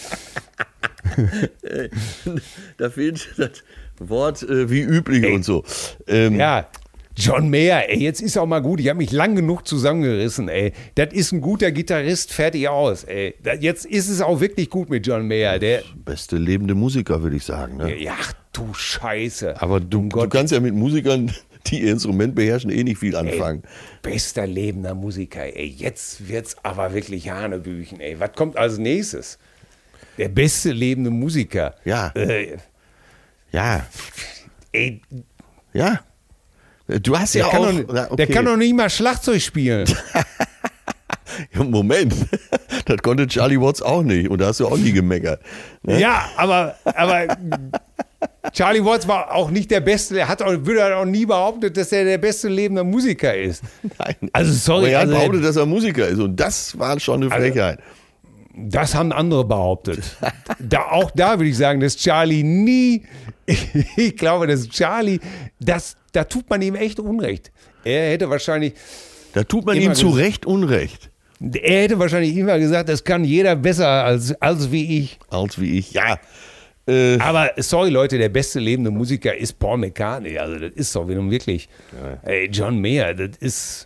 Speaker 3: Da fehlt das Wort wie üblich und so.
Speaker 2: Ja, John Mayer, ey, jetzt ist auch mal gut. Ich habe mich lang genug zusammengerissen, ey. Das ist ein guter Gitarrist, fertig aus, ey. Jetzt ist es auch wirklich gut mit John Mayer. Der
Speaker 3: beste lebende Musiker, würde ich sagen. Ne?
Speaker 2: Ja, du Scheiße.
Speaker 3: Aber du kannst ja mit Musikern, die ihr Instrument beherrschen, nicht viel anfangen.
Speaker 2: Ey, bester lebender Musiker, ey. Jetzt wird's aber wirklich Hanebüchen, ey. Was kommt als nächstes? Der beste lebende Musiker.
Speaker 3: Ja.
Speaker 2: Ja. Ey.
Speaker 3: Ja. Du hast ja auch...
Speaker 2: Der kann doch nicht mal Schlagzeug spielen.
Speaker 3: Moment, das konnte Charlie Watts auch nicht und da hast du auch nie gemeckert. Ne?
Speaker 2: Ja, aber Charlie Watts war auch nicht der Beste, würde auch nie behauptet, dass er der beste lebende Musiker ist.
Speaker 3: Nein.
Speaker 2: Also sorry.
Speaker 3: Aber er hat behauptet, dass er Musiker ist und das war schon eine Frechheit.
Speaker 2: Das haben andere behauptet. Auch da würde ich sagen, dass Charlie nie, ich glaube, dass Charlie, da tut man ihm echt Unrecht. Er hätte wahrscheinlich...
Speaker 3: Da tut man ihm zu Recht Unrecht.
Speaker 2: Er hätte wahrscheinlich immer gesagt, das kann jeder besser als wie ich.
Speaker 3: Als wie ich, ja.
Speaker 2: Aber sorry Leute, der beste lebende Musiker ist Paul McCartney. Also das ist doch wiederum wirklich, ey, John Mayer, das ist...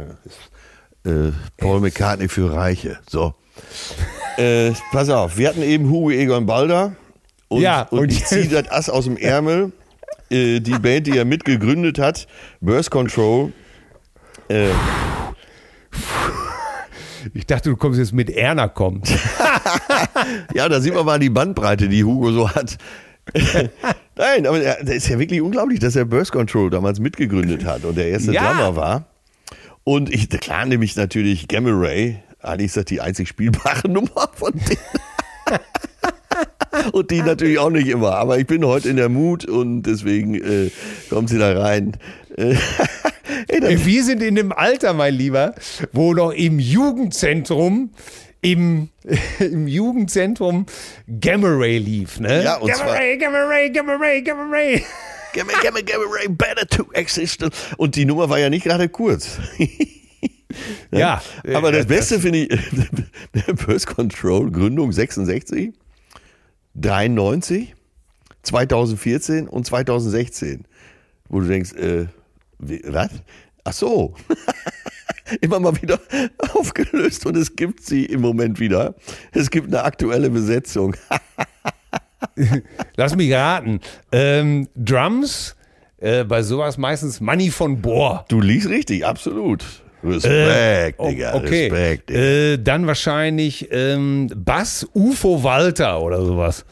Speaker 3: Paul McCartney für Reiche, so. Pass auf, wir hatten eben Hugo Egon Balder und ich ziehe das Ass aus dem Ärmel. Die Band, die er mitgegründet hat, Birth Control.
Speaker 2: Ich dachte, du kommst jetzt mit Erna kommt.
Speaker 3: Ja, da sieht man mal die Bandbreite, die Hugo so hat. Nein, aber das ist ja wirklich unglaublich, dass er Birth Control damals mitgegründet hat und der erste Drummer war. Und klar nehme ich natürlich Gamma Ray. Eigentlich ist das die einzig spielbare Nummer von denen. Und die natürlich auch nicht immer. Aber ich bin heute in der Mut und deswegen kommt sie da rein.
Speaker 2: Wir sind in dem Alter, mein Lieber, wo noch im Jugendzentrum Gamma Ray lief, ne?
Speaker 3: Ja, und
Speaker 2: Gamma Ray.
Speaker 3: Gamma Ray, better to exist. Und die Nummer war ja nicht gerade kurz.
Speaker 2: Ja.
Speaker 3: Aber das Beste finde ich, Birth Control, Gründung 66, 93, 2014 und 2016. Wo du denkst, was? Ach so. Immer mal wieder aufgelöst und es gibt sie im Moment wieder. Es gibt eine aktuelle Besetzung.
Speaker 2: Lass mich raten. Drums, bei sowas meistens Manni von Bohr.
Speaker 3: Du liegst richtig, absolut. Respekt, Digga,
Speaker 2: okay.
Speaker 3: Respekt. Digga.
Speaker 2: Dann wahrscheinlich Bass UFO Walter oder sowas.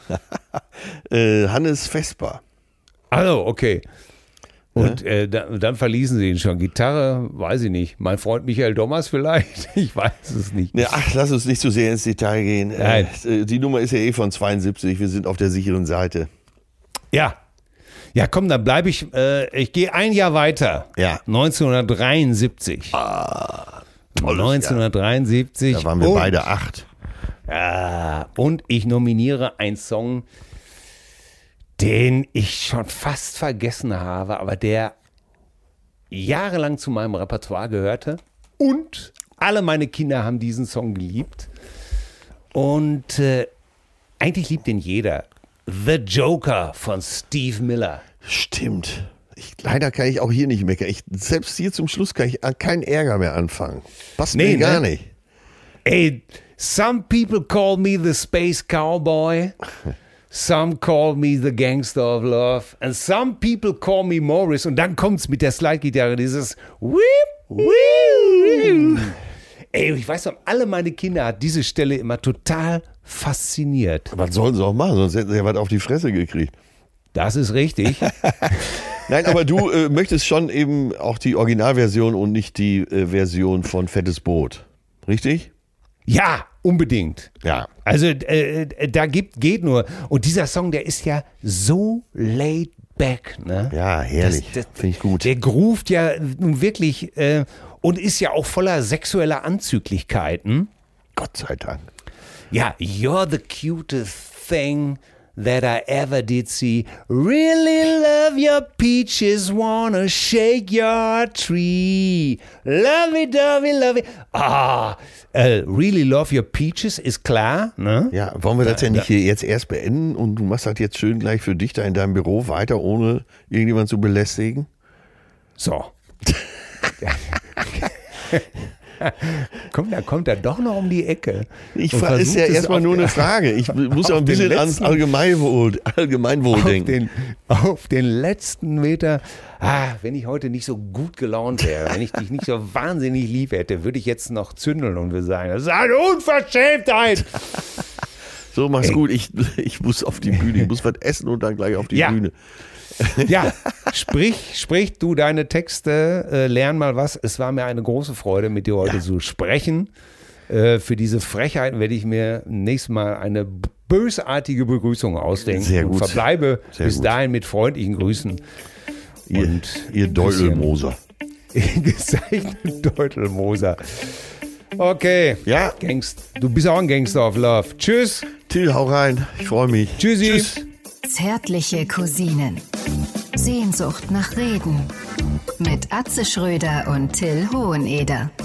Speaker 3: Hannes Vesper.
Speaker 2: Also, okay. Und dann verließen sie ihn schon. Gitarre, weiß ich nicht. Mein Freund Michael Dommers vielleicht? Ich weiß es nicht.
Speaker 3: Ja, ach, lass uns nicht zu sehr ins Detail gehen.
Speaker 2: Nein.
Speaker 3: Die Nummer ist ja eh von 72. Wir sind auf der sicheren Seite.
Speaker 2: Ja. Ja, komm, dann bleibe ich. Ich gehe ein Jahr weiter.
Speaker 3: Ja.
Speaker 2: 1973.
Speaker 3: Tolles
Speaker 2: 1973.
Speaker 3: Da waren wir beide 8.
Speaker 2: Ja, und ich nominiere einen Song, den ich schon fast vergessen habe, aber der jahrelang zu meinem Repertoire gehörte. Und alle meine Kinder haben diesen Song geliebt. Und eigentlich liebt ihn jeder. The Joker von Steve Miller.
Speaker 3: Stimmt. Leider kann ich auch hier nicht meckern. Selbst hier zum Schluss kann ich keinen Ärger mehr anfangen. Passt mir gar nicht.
Speaker 2: Ey, some people call me the Space Cowboy. Some call me the Gangster of Love. And some people call me Morris. Und dann kommt's mit der Slide-Gitarre, dieses Whip, Whip. Ey, ich weiß noch, alle meine Kinder hat diese Stelle immer total fasziniert.
Speaker 3: Was sollen sie auch machen? Sonst hätten sie ja was auf die Fresse gekriegt.
Speaker 2: Das ist richtig.
Speaker 3: Nein, aber du möchtest schon eben auch die Originalversion und nicht die Version von Fettes Brot. Richtig?
Speaker 2: Ja, unbedingt.
Speaker 3: Ja.
Speaker 2: Also da geht nur. Und dieser Song, der ist ja so laid back. Ne?
Speaker 3: Ja, herrlich. Finde ich gut.
Speaker 2: Der groovt ja nun wirklich und ist ja auch voller sexueller Anzüglichkeiten.
Speaker 3: Gott sei Dank.
Speaker 2: Ja, you're the cutest thing that I ever did see. Really love your peaches, wanna shake your tree. Lovey, dovey, lovey. Really love your peaches ist klar, ne?
Speaker 3: Ja, wollen wir das ja nicht hier jetzt erst beenden und du machst das jetzt schön gleich für dich da in deinem Büro weiter, ohne irgendjemand zu belästigen?
Speaker 2: So. Da kommt er doch noch um die Ecke.
Speaker 3: Ist ja erstmal nur eine Frage. Ich muss auch ein bisschen ans Allgemeinwohl denken.
Speaker 2: Auf den letzten Meter, wenn ich heute nicht so gut gelaunt wäre, wenn ich dich nicht so wahnsinnig lieb hätte, würde ich jetzt noch zündeln und wir sagen, das ist eine Unverschämtheit.
Speaker 3: So, mach's gut. Ich muss auf die Bühne, ich muss was essen und dann gleich auf die Bühne.
Speaker 2: Ja, sprich du deine Texte, lern mal was. Es war mir eine große Freude, mit dir heute zu sprechen. Für diese Frechheiten werde ich mir nächstes Mal eine bösartige Begrüßung ausdenken.
Speaker 3: Sehr gut.
Speaker 2: Und verbleibe bis
Speaker 3: gut.
Speaker 2: dahin mit freundlichen Grüßen.
Speaker 3: Ihr Deutelmoser.
Speaker 2: Gezeichnet Deutelmoser. Okay.
Speaker 3: Ja.
Speaker 2: Du bist auch ein Gangster of Love. Tschüss.
Speaker 3: Till, hau rein. Ich freue mich.
Speaker 2: Tschüssi.
Speaker 3: Tschüss.
Speaker 1: Zärtliche Cousinen. Sehnsucht nach Reden. Mit Atze Schröder und Till Hoheneder.